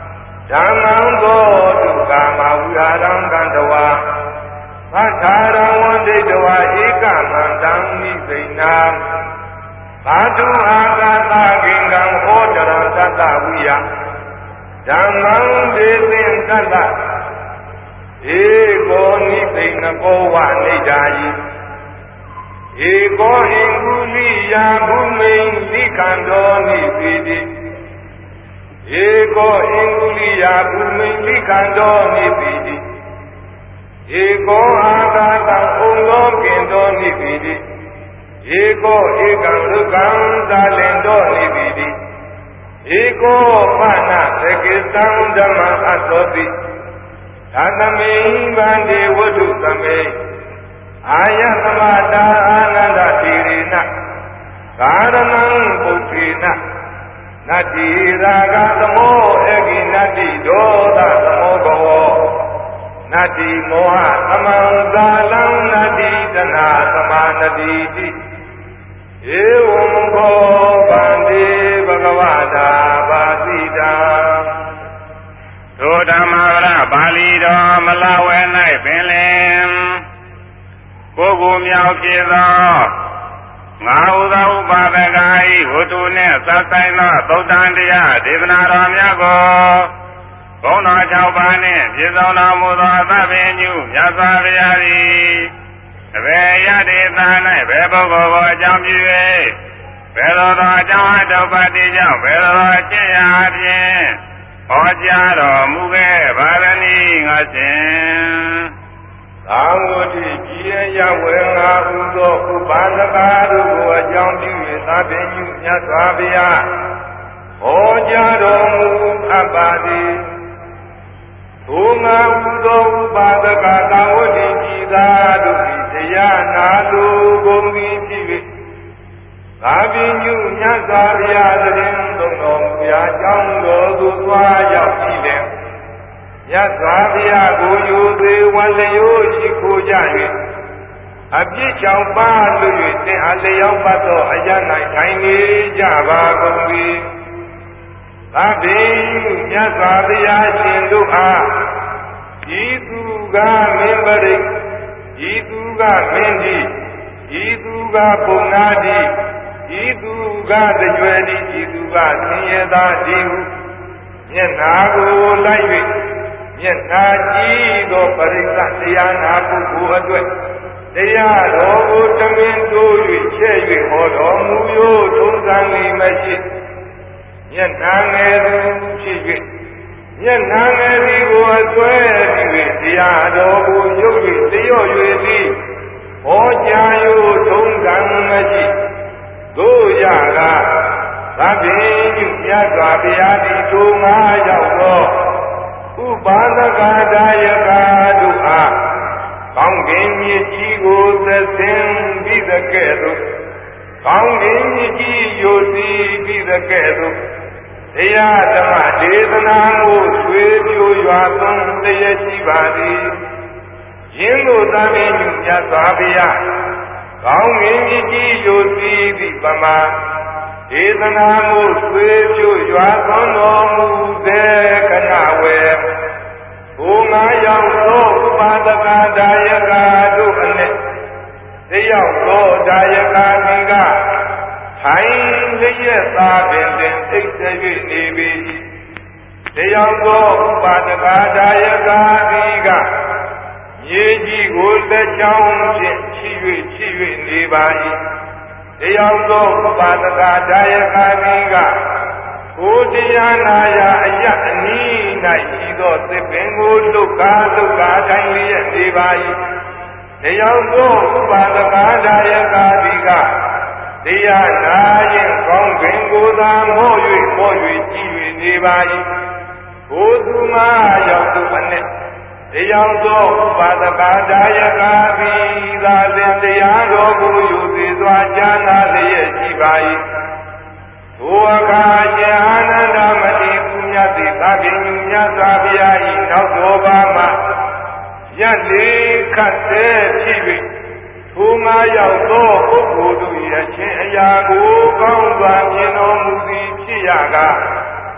ဓမ္မံသောဒုက္ခမဝိဟာရံကံတဝါသတ္ထာရံဝန္တိတဝါဧကမန္တံနိသိဏံသာတုအာကာသကိဉ္ကံဟောတရံသတ္တဝိယဓမ္မံဒေသင်္ကတဧကောနိသိဏကောဝနိဒာယိဧကောဟိကုလိယာဘုမိန်နိကံတော်နိပိတိဧကောဟိကုလိယာဘုမိန်နိကံတော်နိပိတိဧကောအာဂတံဩလောကင်တော်နိပိတိဧကောဧကံဒုက္ခံသာလင်တော်နိပိတိဧကောပနသကိသံဓမ္မအသောတိသာသမိဗန္တိဝတ္ထုသမေအာယသမတာအာနန္ဒတိရိနကာရဏံပုဋ္ဌိနနတ္တိရာဂသမောဧကိနတ္တိဒေါသသမောဘဝနတ္တိမောဟသမံဇာလံနတ္တိတနာသမာနတိတိဧဝံခောဗန္တိဘဂဝတာပါတိတာသောဓမ္မဝရပါဠိတော်မလဝဲ၌ပင်လင်ကိုယ်ကိုမြောက်ဖြစ်သောငါဟုသောဥပါဒကဤဝတ္ထုနှင့်သဆိုင်သောသုတ္တန်တရားဒေသနာတော်များကိုဘုန်းတော်၆ပါးနှင့်ပြည့်စုံတော်မူသောသဗ္ဗညုမြတ်စွာဘုရားသည်အဘယ်ရတေသာ၌ဘယ်ပုဂ္ဂိုလ်ကိုအကြောင်းပြု၍ဘယ်လိုသောအကြောင်းအထောက်ပါတိကြောင့်ဘယ်လိုသောအကျင့်ရာအပြင်ဟောကြားတော်မူခဲ့ပါသနည်းငါရှင်သာဝတိကြည်ရဝေငါဟုသောဥပါဒကာတို့ကိုအကြောင်းပြု၍သာပင်ယူမြတ်စွာဘုရားဟောကြားတော်မူအပ်ပါသည်ဘုငါဟုသောဥပါဒကာသာဝတိကြည်သာတို့သည်တရားနာလိုကုန်သည်ဖြစ်၍သာပင်ယူမြတ်စွာဘုရားတရင်သုံးတော်မူရာကြောင်းတော်သို့သွားရောက်ကြည့်လင်မြတ်စွာဘုရားကိုယူသေးဝလျိုးရှိခိုးကြ၍အပြစ်ကြောင့်ပါလို့၍သင်အားလျောက်ပတ်သောအရ၌ထိုင်နေကြပါကုန်သည်သဗ္ဗေမြတ်စွာဘုရားရှင်တို့အားဤသူကမင်းပရိဤသူကမင်းကြီးဤသူကပုံနာတိဤသူကတကြွယ်တိဤသူကဆင်းရဲသားတိဟုမျက်နာကိုလိုက်၍မျက်နာကြည့်သောပရိသတ်တရားနာပုဂ္ဂိုလ်အတွက်တရားတော်ကိုတမင်တိုး၍ချဲ့၍ဟောတော်မူ၍ထုံးစံနေမရှိမျက်နာငယ်သူဖြစ်၍မျက်နာငယ်သည်ကိုအစွဲပြု၍တရားတော်ကိုရုပ်၍လျော့၍သည်ဟောကြား၍ထုံးစံမရှိတို့ရကသဗ္ဗေညမြတ်စွာဘုရားသည်ထိုငါရောက်သောဥပါဒကဒါယကတို့အားကောင်းကင်မြေကြီးကိုသက်စဉ်ပြီးသကဲ့သို့ကောင်းကင်မြေကြီးယိုစီးပြီးသကဲ့သို့တရားဓမ္မဒေသနာကိုဆွေးပြိုရွာသွန်းတရရှိပါသည်ယင်းတို့သဗ္ဗေညမြတ်စွာဘုရားကောင်းကင်မြေကြီးယိုစီးပြီးပမာဒေသနာမှုဆွေးပြိုရွာသွန်းတော်မူတဲ့ခဏဝေဘုငါရောက်သောဥပါဒကဒါယကတို့အနက်တယောက်သောဒါယကဒီကထိုင်လျက်သာပင်တွင်အိတ်ဆက်၍နေပေ၏တယောက်သောဥပါဒကဒါယကဒီကမြေကြီးကိုလက်ချောင်းဖြင့်ချီ၍ချီ၍နေပါ၏တယောက်သောဥပါဒကဒါယကဒီကကိုတရားနာရာအယအနီး၌ရှိသောသစ်ပင်ကိုလုတ်ကားလုတ်ကားထိုင်လျက်နေပါ၏တယောက်သောဥပါဒကဒါယကဒီကတရားနာရင်ကောင်းပင်ကိုသာမော့၍မော့၍ကြည်၍နေပါ၏ဘုသူမရောက်သူအနက်တရားသောဥပါဒကဒါယကသည်သာလင်တရားတော်ကိုယူသည်စွာကြားနာလျက်ရှိပါ၏ဘုအခါကျအာနန္ဒမတိကုမြတ်သည်သာကိညမြတ်စွာဘုရား၏နောက်တော်ပါမှယက်လေးခတ်တဲ့ဖြစ်၍ထိုငါရောက်သောပုဂ္ဂိုလ်တို့၏အချင်းအရာကိုကောင်းစွာမြင်တော်မူသည်ဖြစ်ရကာသ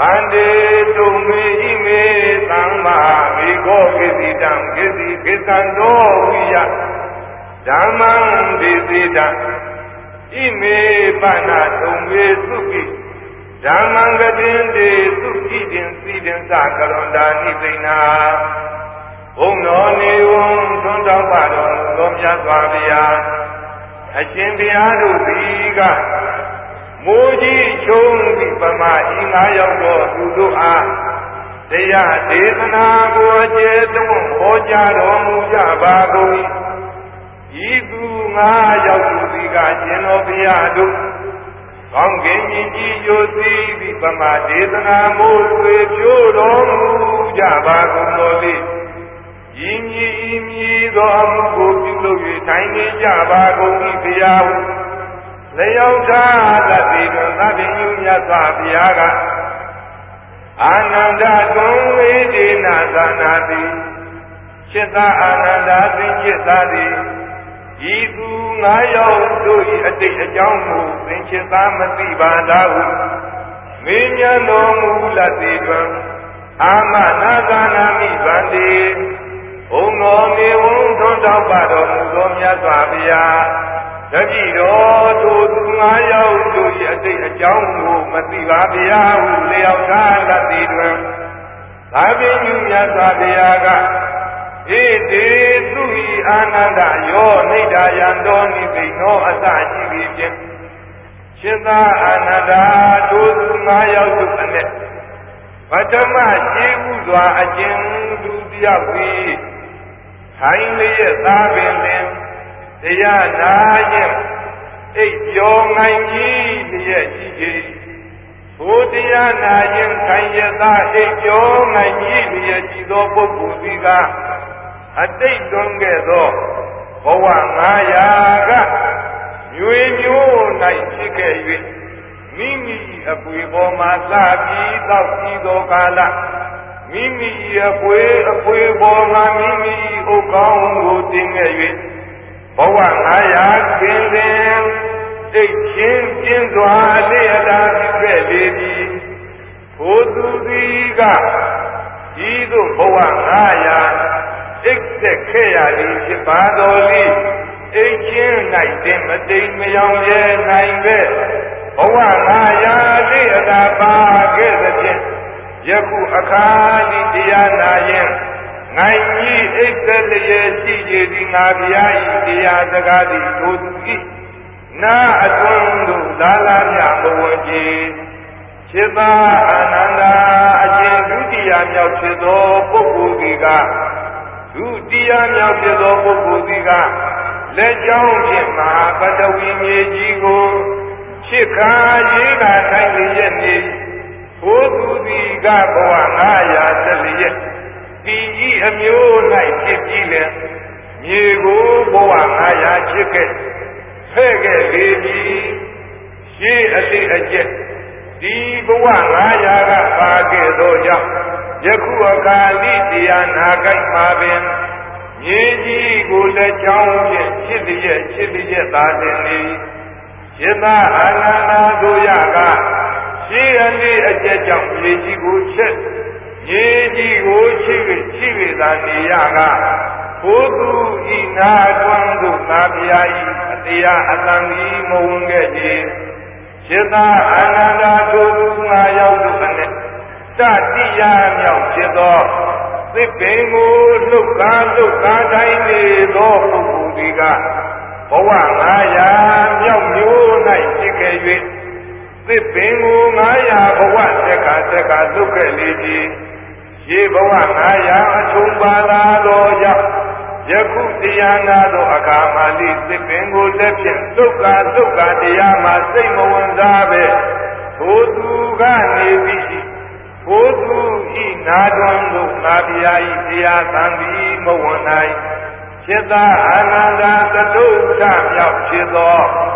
န္တေတုံမေဣမေသမ္မာမေခောကိစီတံကိစီကိသံသောဝိယဓမ္မံဒေသေတံဣမေပဏတုံမေသုခိဓမ္မံကတင်တေသုခိတင်စီတင်သကရွန်တာနိသိဏဘုံတော်နေဝံသွန်တော်ပါတော်သောမြတ်စွာဘုရားအရှင်ဘုရားတို့သည်ကမိုးကြီးချုံပြီးပမာဤငါရောက်သောသူတို့အားတရားဒေသနာကိုအကျေသွန်ဟောကြားတော်မူကြပါကုန်၏ဤသူငါရောက်သူသည်ကရှင်တော်ဘုရားတို့ကောင်းကင်ကြီးကြီးကျိုးစီးပြီးပမာဒေသနာမိုးတွေဖြိုးတော်မူကြပါကုန်တော်လေဤမြည်ဤမြည်သောအမှုကိုပြုလုပ်၍ထိုင်နေကြပါကုန်၏ဘုရားလျောက်သာသတိတော်သဗ္ဗညုမြတ်စွာဘုရားကအာနန္ဒသွံဝေဒေနသာနာတိจิตตအာနန္ဒသင်จิตตသည်ဤသူငါးယောက်တို့၏အတိတ်အကြောင်းကိုသင်จิตตမသိပါသာဟုမေးမြန်းတော်မူလတ်သည်တွင်အာမနာသာနာမိဗန္တိဘုံတော်နေဝံထွန်းတောက်ပါတော်မူသောမြတ်စွာဘုရားတတိတော်တို့သူငါးယောက်တို့၏အတိတ်အကြောင်းကိုမသိပါဗျာဟုလျောက်ထားလတ်သည်တွင်သာပင်ယူမြတ်စွာဘုရားကဧတေသူဤအာနန္ဒယောနိဒာယံတော်နိဗ္ဗိနောအစရှိပြီဖြင့်ရှင်သာအာနန္ဒာတို့သူငါးယောက်တို့အနက်ပထမရှိဥစွာအကျဉ်သူတယောက်သည်ထိုင်လျက်သာပင်လင်တရားနာရင်အိပ်ကျော်ငိုင်ကြီးလျက်ရှိ၏ဘုတရားနာရင်ခိုင်ရသာအိပ်ကျော်ငိုင်ကြီးလျက်ရှိသောပုဂ္ဂိုလ်သည်ကအတိတ်တွန်းခဲ့သောဘဝငါးရာကရွေမျိုး၌ဖြစ်ခဲ့၍မိမိအပွေပေါ်မှာသာပြီးသောပြီးသောကာလမိမိအပွေအပွေပေါ်မှာမိမိဥက္ကောင်းကိုတင်ခဲ့၍ဘဝငါးရာပင်လင်သိချင်းကျင်းစွာလေအတာဖြစ်ခဲ့လေသည်ထိုသူသည်ကဤသို့ဘဝငါးရာအိတ်သက်ခဲ့ရသည်ဖြစ်ပါတော်လေအိတ်ချင်း၌တင်မတိမ်မယောင်ရဲနိုင်ပဲဘဝငါးရာလေအတာပါခဲ့သဖြင့်ယခုအခါဤတရားနာရင်ငိုင်ကြီးအိတ်သက်လျက်ရှိကြသည်ငါဘုရားဤတရားစကားသည်ထိုသူ၏နာအတွန်းတို့သာလာမြမဝင်ကြจิตตအာနန္ဒာအရှင်ဒုတိယမြောက်ဖြစ်သောပုဂ္ဂိုလ်သည်ကဒုတိယမြောက်ဖြစ်သောပုဂ္ဂိုလ်သည်ကလက်ကြောင်းဖြင့်မဟာပတဝီမြေကြီးကိုချစ်ခါရေးကနိုင်လျက်နေထိုသူသည်ကဘဝငါးရာတလျက်ဒီဤအမျိုး၌ဖြစ်ပြီးလေမြေကိုဘဝငါးရာချစ်ခဲ့ဖဲ့ခဲ့လေသည်ရှေးအတိအကျက်ဒီဘဝငါးရာကပါခဲ့သောကြောင့်ယခုအခါလိတရားနာကိုက်မှာပင်မြေကြီးကိုလက်ချောင်းဖြင့်ချစ်လျက်ချစ်လျက်သာတင်လေယသအာနန္ဒာတို့ရကရှေးအတိအကျက်ကြောင့်မြေကြီးကိုချစ်မြေကြီးကိုချိ၍ချိ၍သာနေရကဘုသူဤနာတွန်းသို့ငါဘုရားဤအတရားအတန်ကြီးမဝင်ခဲ့ခြင်းစေတအာနန္ဒာတို့သူငါရောက်သူအနဲ့တတိယမြောက်ဖြစ်သောသစ်ပင်ကိုလှုပ်ကားလှုပ်ကားတိုင်းနေသောပုဂ္ဂိုလ်ဒီကဘဝငါးရာမြောက်မျိုး၌ဖြစ်ခဲ့၍သစ်ပင်ကိုငါးရာဘဝတက်ကတက်ကလှုပ်ခဲ့လေသည်ရေဘဝငါးရာအထုံးပါလာသောကြောင့်ယခုတရားနာသောအခါမှလိသစ်ပင်ကိုလက်ဖြင့်သုတ်ကာသုတ်ကာတရားမှာစိတ်မဝင်စားပဲထိုသူကနေပြီးထိုသူဤနာတွင်သို့ငါဘုရားဤတရားသံပြီးမဝင်နိုင်จิตตအာနန္ဒာသတုထမြောက်ဖြစ်သော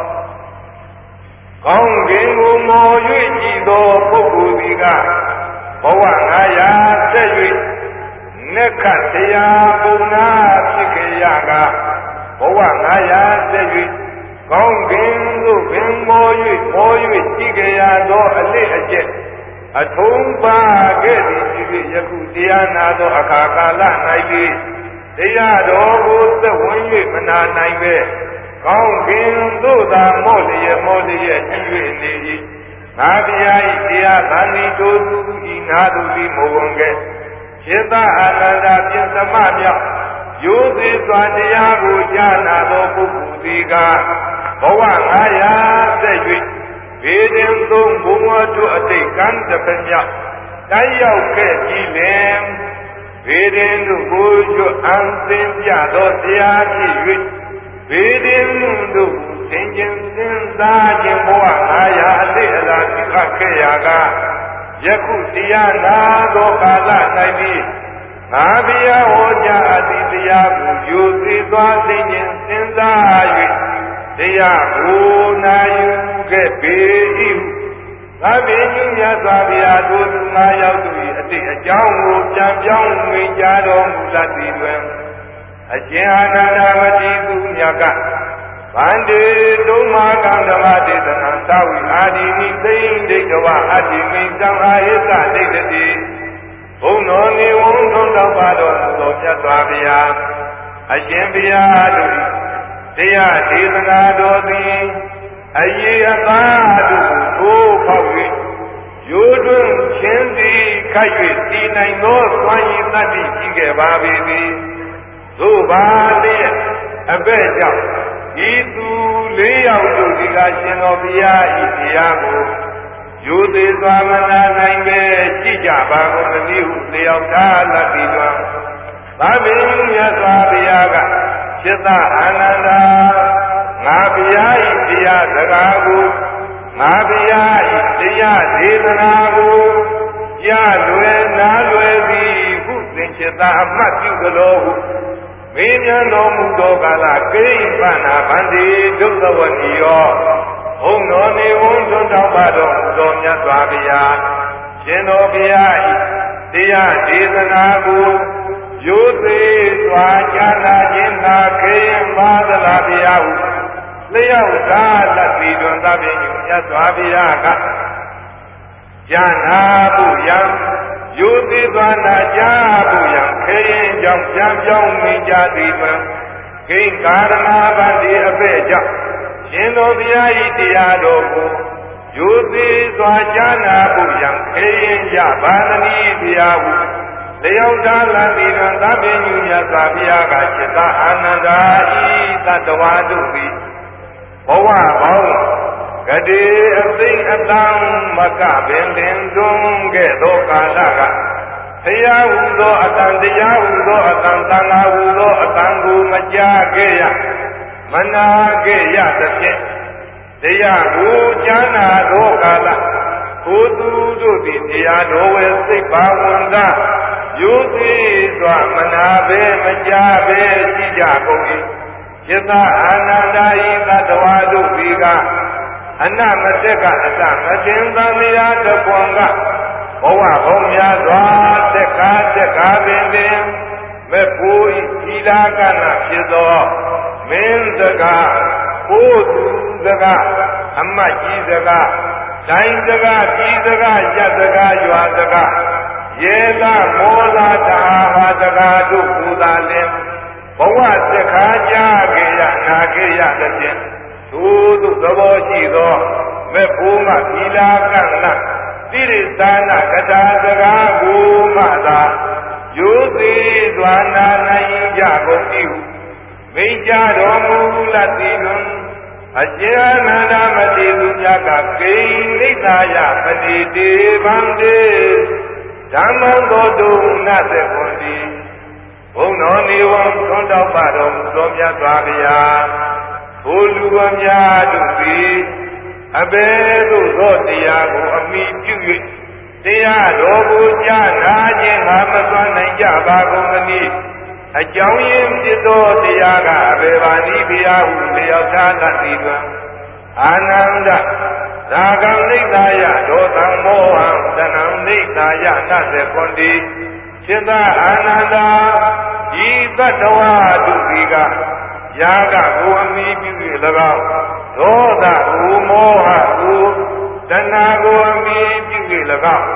ကောင်းကင်ကိုမော်၍ကြည်သောပုဂ္ဂိုလ်သည်ကဘဝငါးရာဆက်၍နက္ခတရားပုံနာဖြစ်ကြရကဘဝငါးရာဆက်၍ကောင်းကင်သို့ပင်မော်၍မော်၍ကြည်ကြရသောအလေးအကျက်အထုံးပါခဲ့သည်ဖြစ်ဖြစ်ယခုတရားနာသောအခါကာလ၌သည်တရားတော်ကိုသက်ဝင်၍မနာနိုင်ပဲကောင်းကင်သို့သာမော့လျက်မော့လျက်ကြည့်၍နေ၏ငါတရား၏တရားသံဃီတို့သူဤနာသူသည်မောဝန်ကဲစေတအာနန္ဒာပြင်သမမြောက်ရိုးသေးစွာတရားကိုကြားနာသောပုဂ္ဂိုလ်သည်ကဘဝငါးရာသက်၍ဘေးတင်သုံးဘုံဝတ္ထုအတိတ်ကံတစ်ဖက်မြောက်တိုင်းရောက်ခဲ့ပြီးလင်ဘေးတင်တို့ကိုကျွအံသင်ပြသောတရားဖြစ်၍ဘေးတင်တို့သင်ခြင်းစဉ်းစားခြင်းဘဝငါးရာအတိတ်အလားပြုအပ်ခဲ့ရာကယခုတရားနာသောကာလ၌ပြီးငါဘုရားဟောကြားအပ်သည့်တရားကိုယူသိသွားသိခြင်းစဉ်းစား၍တရားကိုနာယူခဲ့ပေ၏ငါပင်ကြီးမြတ်စွာဘုရားတို့သူငါရောက်သူ၏အတိတ်အကြောင်းကိုပြန်ပြောင်းမြင်ကြတော်မူသသည်တွင်အရှင်အာနန္ဒမတိသူမြတ်ကဗန္တေတုံးမာကံဓမ္မဒေသနာသာဝိအာဒီနိသိဉ္ဒိတဝအတ္တိမိံသံအာဟိသဒိဋ္ဌတိဘုံတော်နေဝံထုံတော်ပါတော်သောမြတ်စွာဘုရားအရှင်ဘုရားတို့တရားဒေသနာတော်သည်အရေးအသားတို့ကိုဖောက်၍ရိုးတွင်ချင်းသည်ခိုက်၍တည်နိုင်သောစွမ်းရည်တတ်သိရှိခဲ့ပါပေသည်သို့ပါလျက်အဘဲ့ကြောင့်ဤသူလေးယောက်တို့ဒီကရှင်တော်ဘုရားဤတရားကိုရိုသေစွာမနာနိုင်ပဲကြည့်ကြပါကုန်သနည်းဟုလျောက်ထားလတ်ပြီးတော့ဗာမင်းမြတ်စွာဘုရားကจิตအာနန္ဒာငါဘုရားဤတရားစကားကိုငါဘုရားဤတရားဒေသနာကိုကြားလွယ်နားလွယ်သည်ဟုသင်จิตအမှတ်ပြုကြလို့ဟုမေးမြန်းတော်မူသောကာလကိဉ္ပနာဗန္တိဒုသဝတိယောဘုံတော်နေဝန်းထွန်းတောင်းပါတော်မူသောမြတ်စွာဘုရားရှင်တော်ဘုရားဤတရားဒေသနာကိုရိုးသေးစွာကြားနာခြင်းသာခေမာသလားဘုရားဟုလျောက်သာလက်ပြီးတွင်သဗ္ဗညုမြတ်စွာဘုရားကကြားနာဖို့ယံရိုးသေးစွာနာကြားဖို့ယံခေရင်ကြောင့်ပြန်ပြောင်းမိကြသည်ပင်ကိဉ္ကာရဏဗန္တိအပဲ့ကြောင့်ရှင်တော်ဘုရားဤတရားတော်ကိုရိုးသေးစွာကြားနာဖို့ယံခေရင်ရပါသနည်းဘုရားဟုလျောက်သာလတိကံသဗ္ဗညုမြတ်စွာဘုရားကจิตအာနန္ဒာဤသတ္တဝါတို့သည်ဘဝပေါင်းကတိအသိအတံမကပင်လင်တွန်းခဲ့သောကာလကတရားဟူသောအတန်တရားဟူသောအတန်သံဃာဟူသောအတန်ကိုမကြားခဲ့ရမနာခဲ့ရသဖြင့်တရားကိုကြားနာသောကာလကိုသူတို့သည်တရားတော်ဝဲစိတ်ပါဝန်သာရိုးသေးစွာမနာပဲမကြားပဲရှိကြကုန်၏จิตအာနန္ဒာဤသတ္တဝါတို့ဒီကအနမတက်ကအစမတင်သံဃာတပွန်ကဘဝဘုံများစွာတက်ကားတက်ကားပင်ပင်မဲ့ပူဤသီလာကနာဖြစ်သောမင်းစကားကိုယ်သူစကားအမတ်ကြီးစကားတိုင်းစကားပြည်စကားရက်စကားရွာစကားရေသာမောသာတာဟာစကားတို့ပူသာလင်ဘဝတက်ခါကြခဲ့ရနာခဲ့ရသဖြင့်သို့သို့သဘောရှိသောမဲ့ဘုံကသီလာကနာတိရိသာနာကထာစကားကိုမှသာရိုးသေးစွာနာနိုင်ကြကုန်၏ဟုမိန့်ကြားတော်မူလတ်သည်တွင်အရှင်အာနန္ဒမတိသူမြတ်ကကိဉ္နိသာယပတိတေဗန္တေဓမ္မံသောတုနတ်သေကွန်တိဘုံတော်နေဝံသွန်တောက်ပါတော်မူသောမြတ်စွာဘုရားဘိုလ်လူအများတို့သည်အဘယ်သို့သောတရားကိုအမိပြု၍တရားတော်ကိုကြားနာခြင်းငါမစွမ်းနိုင်ကြပါကုန်သနည်းအကြောင်းရင်းဖြစ်သောတရားကအဘယ်ပါနည်းဘုရားဟုလျောက်ထားတတ်သည်တွင်အာနန္ဒသာကံနိဒာယဒေါသံမောဟံတဏံနိဒာယနသေကွန်တိจิตအာနန္ဒာဤသတ္တဝါတို့ဒီကယာကကိုအမိပြု၍၎င်းဒေါသကိုမောဟကိုတဏှာကိုအမိပြု၍၎င်း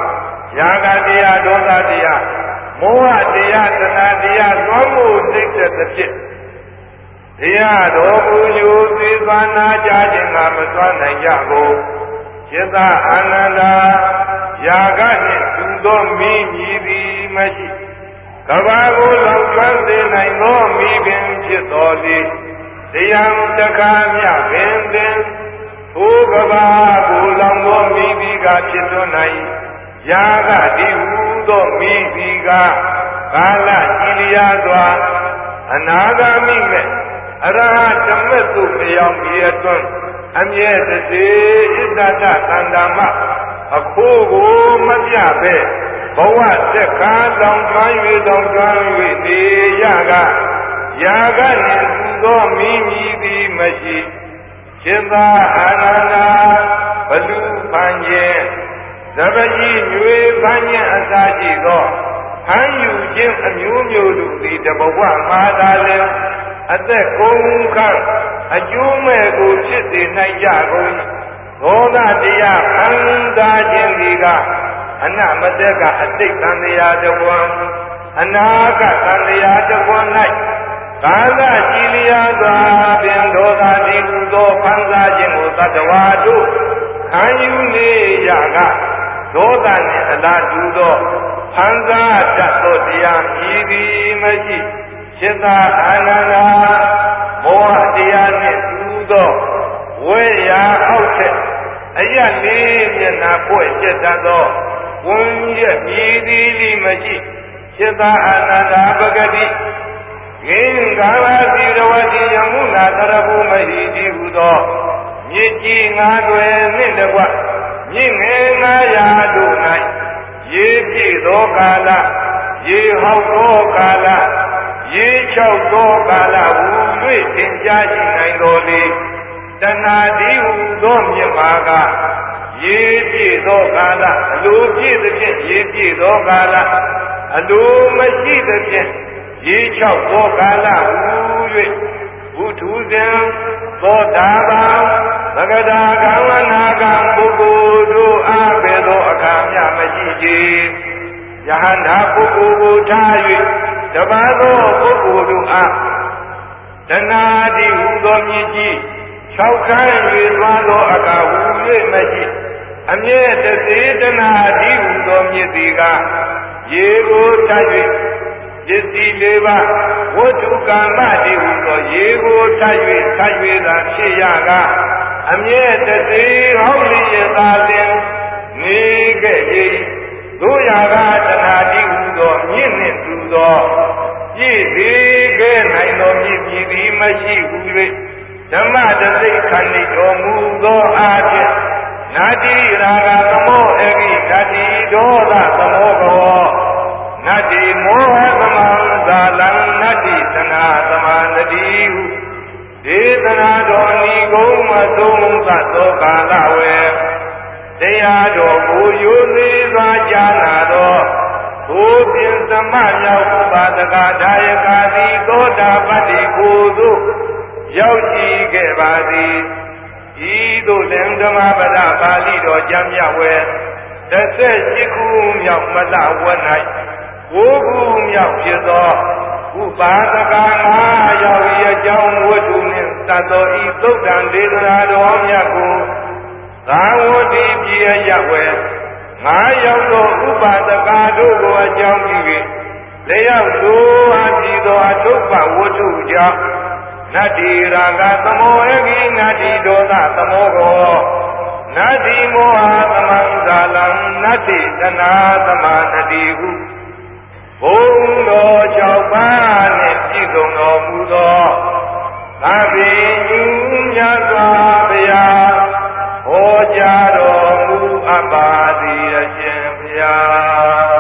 ယာကတရားဒေါသတရားမောဟတရားတဏှာတရားလွှမ်းမိုးနှိမ့်တဲ့သဖြင့်တရားတော်မူယူသေသာနာကြခြင်းကမစွမ်းနိုင်ကြဘူးจิตအာနန္ဒာယာကနှင့်သူသောမိမိသည်မရှိကဘာကိုလောင်ကျွမ်းစေနိုင်သောမိပင်ဖြစ်တော်လေတရားတခါမြပင်ပင်ဘုကဘာကိုလောင်သောမိမိကဖြစ်သွန်းနိုင်ယာကဒီဟုသောမိမိကကာလကြည်လျာစွာအနာဂါမိမဲ့အရဟတမတ်သို့မရောက်မီအတွန်းအမြဲတစေဣတ္တတသန္တာမအခိုးကိုမပြပဲဘဝသက်ခါတောင်ကျွမ်း၍တောင်ကျွမ်း၍နေရကယာကနှင့်သူသောမိမိသည်မရှိရှင်သာအာနန္ဒာဘလူပန်ခြင်းသဗ္ဗကြီးညွေပန်းခြင်းအစာရှိသောဟန်ယူခြင်းအမျိုးမျိုးတို့သည်တဘဝမှာသာလျှင်အသက်ကုန်ခန့်အကျိုးမဲ့ကိုဖြစ်စေနိုင်ကြကုန်ဒေါသတရားခံစားခြင်းဒီကအနမတ္တကအတိတ်သံတရားတကွန်အနာဂတ်သံတရားတကွန်၌ကာလကြည်လျာစွာပင်ဒေါသတိဟူသောခံစားခြင်းကိုသတ္တဝါတို့ခံယူနေရကဒေါသနှင့်အလားတူသောခံစားတတ်သောတရားမြည်သည်မရှိจิตအာနန္ဒာမောဟတရားနှင့်တူသောဝေရာအောက်ထက်အယက်လေးမျက်နှာပွင့်ကျက်တတ်သောဝဉ္ဇမြည်သည်လိမရှိจิตအာနန္ဒာပဂတိငင်းကာလသီရဝတိယမုနာတရဘုမဟိတိဟုသောမြစ်ကြီးငါးတွေနှင့်တကွမြင့်ငယ်ငါးရာတို့၌ရေပြည့်သောကာလရေဟောက်သောကာလရေချောက်သောကာလဟူ၍သင်ကြားရှိနိုင်တော်လေတဏှာတိဟူသောမြတ်မာကရေပြည့်သောကာလအလိုပြည့်သဖြင့်ရေပြည့်သောကာလအလိုမရှိသဖြင့်ရေချောက်သောကာလဟူ၍ဘုထုဇံသောတာပန်သကတာကံဝနာကံပုဂ္ဂိုလ်တို့အားပဲသောအခါမြမရှိကြယဟန္တာပုဂ္ဂိုလ်ကိုထား၍တပါးသောပုဂ္ဂိုလ်တို့အားတဏှာတိဟူသောမြစ်ကြီး၆ခန်း၍သွားသောအခါဟူ၍မရှိအမြဲတစေတဏှာတိဟူသောမြစ်သည်ကရေကိုထပ်၍ပစ္စည်းလေးပါးဝတ္ထုကာမတိဟူသောရေကိုထပ်၍ထပ်၍သာဖြစ်ရကအမြဲတစေဟောင်းလျက်သာလျင်နေခဲ့၏တို့ရာကတဏှာတိဟူသောမြင့်နှင့်တူသောပြည့်သေးခဲ့နိုင်သောမြင့်ပြည်သည်မရှိဟု၍ဓမ္မတသိခဏိတော်မူသောအားဖြင့်နာတိရာဂသမောအဂိနာတိဒေါသသမောဘောနတ္တိမောဟသမံဇာလံနတ္တိသနာသမာနတိဟုဒေသနာတော်ဤကုံမသုံးသသောကာလဝေတရားတော်ကိုရိုသေစွာကြားနာတော်ဘုပြင်သမမြောက်ဥပါဒကဒါယကာတိသောတာပတ္တိကိုသို့ရောက်ရှိခဲ့ပါသည်ဤသို့လင်ဓမ္မပဒပါဠိတော်ကျမ်းမြတ်ဝဲတစ်ဆက်ရှိခုမြောက်မလဝဲ၌ကိုးခုမြောက်ဖြစ်သောဥပါဒကငါရောက်၏အကြောင်းဝတ္ထုနှင့်သတ်သောဤသုတ်တံဒေသနာတော်မြတ်ကိုသာဝတိပြည်ရဝဲငါရောက်သောဥပါဒကတို့ကိုအကြောင်းပြု၍လျောက်သို့အပ်သောအထုပ္ပဝတ္ထုကြောင့်နတ္တိရာဂသမောဟိနတ္တိဒေါသသမောကောနတ္တိမောဟသမံဇာလံနတ္တိတဏှာသမာနတိဟုဘုံတော်၆ပါးနှင့်ပြည့်စုံတော်မူသောသဗ္ဗညုညစွာဘုရားဟောကြားတော်မူအပ်ပါသည်အရှင်ဘုရား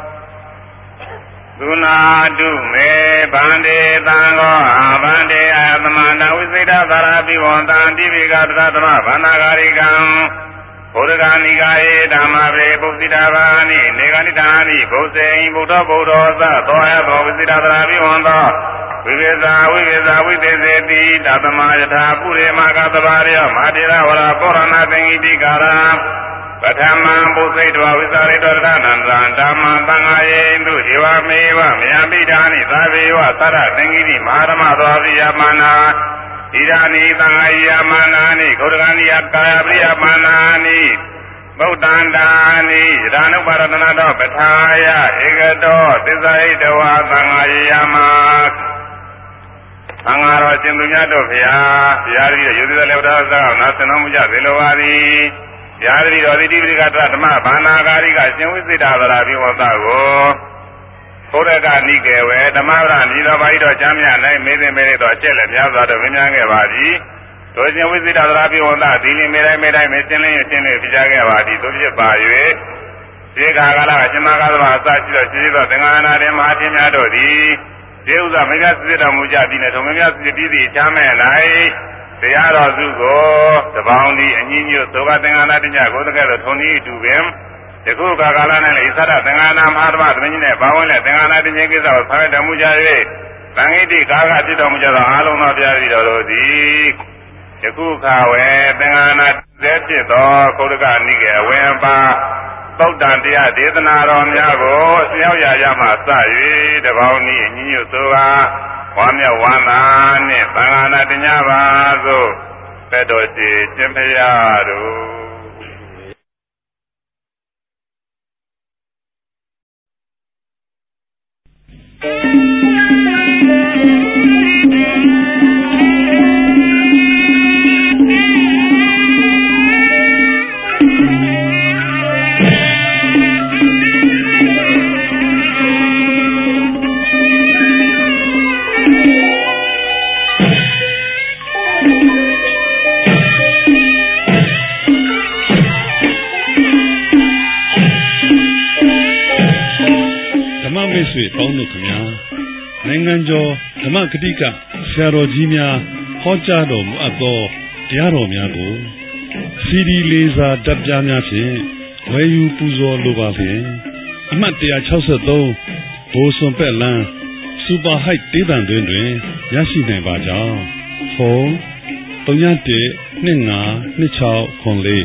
သုနာတုမေဗန္တေသံဃောအဗန္တေအသမန္တဝိစိတသာရပိဝန္တံတိပိကသရသမဗန္နာဂာရိကံဘုရားနိကာယေဓမ္မပေပုစိတာဘာနိနေဂဏိတာနိဘုဇေဟိဗုဒ္ဓဗုဒ္ဓောသသောယသောဝိစိတသာရပိဝန္တောဝိဝေဇာဝိဝေဇာဝိသေစေတိတသမယထာပုရိမကသဘာရယောမာတိရဝရပောရဏသင်္ဣတိကာရပထမဘုစိတ်တော်ဝိသရိတောရဏန္တံဓမ္မသံဃာယေတုဧဝမေဝမယံပိဋာနိသာဝေဝသရသင်္ကိတိမဟာဓမ္မသောရိယမနာဣဒာနိသံဃာယမနာနိဂௌရဂဏိယကာယပရိယမနာနိဗုဒ္ဓန္တာနိရာနုပါရတနာတောပထာယဧကတောသစ္စာဣတဝါသံဃာယမသံဃာတော်ရှင်သူများတို့ဖျားဘုရားကြီးရဲ့ယုသလေဝဒသာနာသင်တော်မူကြသေလိုပါသည်ဘုရားကြီးတော်သတိပရိကတဓမ္မဘာနာဂာရိကရှင်ဝိသေတဗရာဘိဝတကိုဘုရကနိကေဝေဓမ္မဗရာမိတော်ပါဤတော်ချမ်းမြတ်၌မေသိမေရတော်အချက်လည်းများစွာတော့မများခဲ့ပါသည်တို့ရှင်ဝိသေတဗရာဘိဝတဒီလင်မေတိုင်းမေတိုင်းမေရှင်းလင်းရှင်းလင်းပြကြခဲ့ပါသည်သို့ဖြစ်ပါ၍ဒီခါကလာအရှင်မကာသဘာအစရှိတော်ရှိသောသင်္ဃာနာတင်မဟာရှင်များတို့သည်ဒီဥစ္စာမင်းများစစ်တော်မူကြပြီးနဲ့ထုံမင်းများစစ်ပြီးသည်ချမ်းမဲ့၌တရားတော်စုကိုတပေါင်းသည်အညီညွတ်သောကသင်္ဃာနာတညကိုတကယ်တော့ထုံဤတူပင်ယခုကာကလာ၌ဣသရသင်္ဃာနာမဟာဓမ္မသမင်းကြီးနဲ့ဘာဝင်နဲ့သင်္ဃာနာတညကိစ္စကိုဆောင်ရွက်တော်မူကြ၍သံဃိတိကာကဖြစ်တော်မူကြသောအာလုံးသောဘုရားကြီးတော်တို့သည်ယခုခါဝေသင်္ဃာနာသက်ဖြစ်သောကုဋကနိကေအဝင်ပါသုတ်တန်တရားဒေသနာတော်များကိုဆင်းရောက်ရရမှစ၍တပေါင်းဤအညီညွတ်သောကဝါမြောက်ဝမ်းသာနှင့်သံဃာနာတညပါသို့သက်တော်ရှိခြင်းဖရာတို့ပေါင်းတို့ခင်ဗျာနိုင်ငံကျော်ဓမ္မဂတိကဆရာတော်ကြီးများဟောကြားတော်မူအပ်သောတရားတော်များကိုစီဒီလေးစာတပ်ပြားများဖြင့်ဝယ်ယူပူဇော်လိုပါဖြင့်အမှတ်one sixty-threeဘိုးစွန်ပက်လန်းစူပါဟိုက်တေးတံတွင်တွင်ရရှိနိုင်ပါကြောင်းဖုန်းthree one one two five two six seven four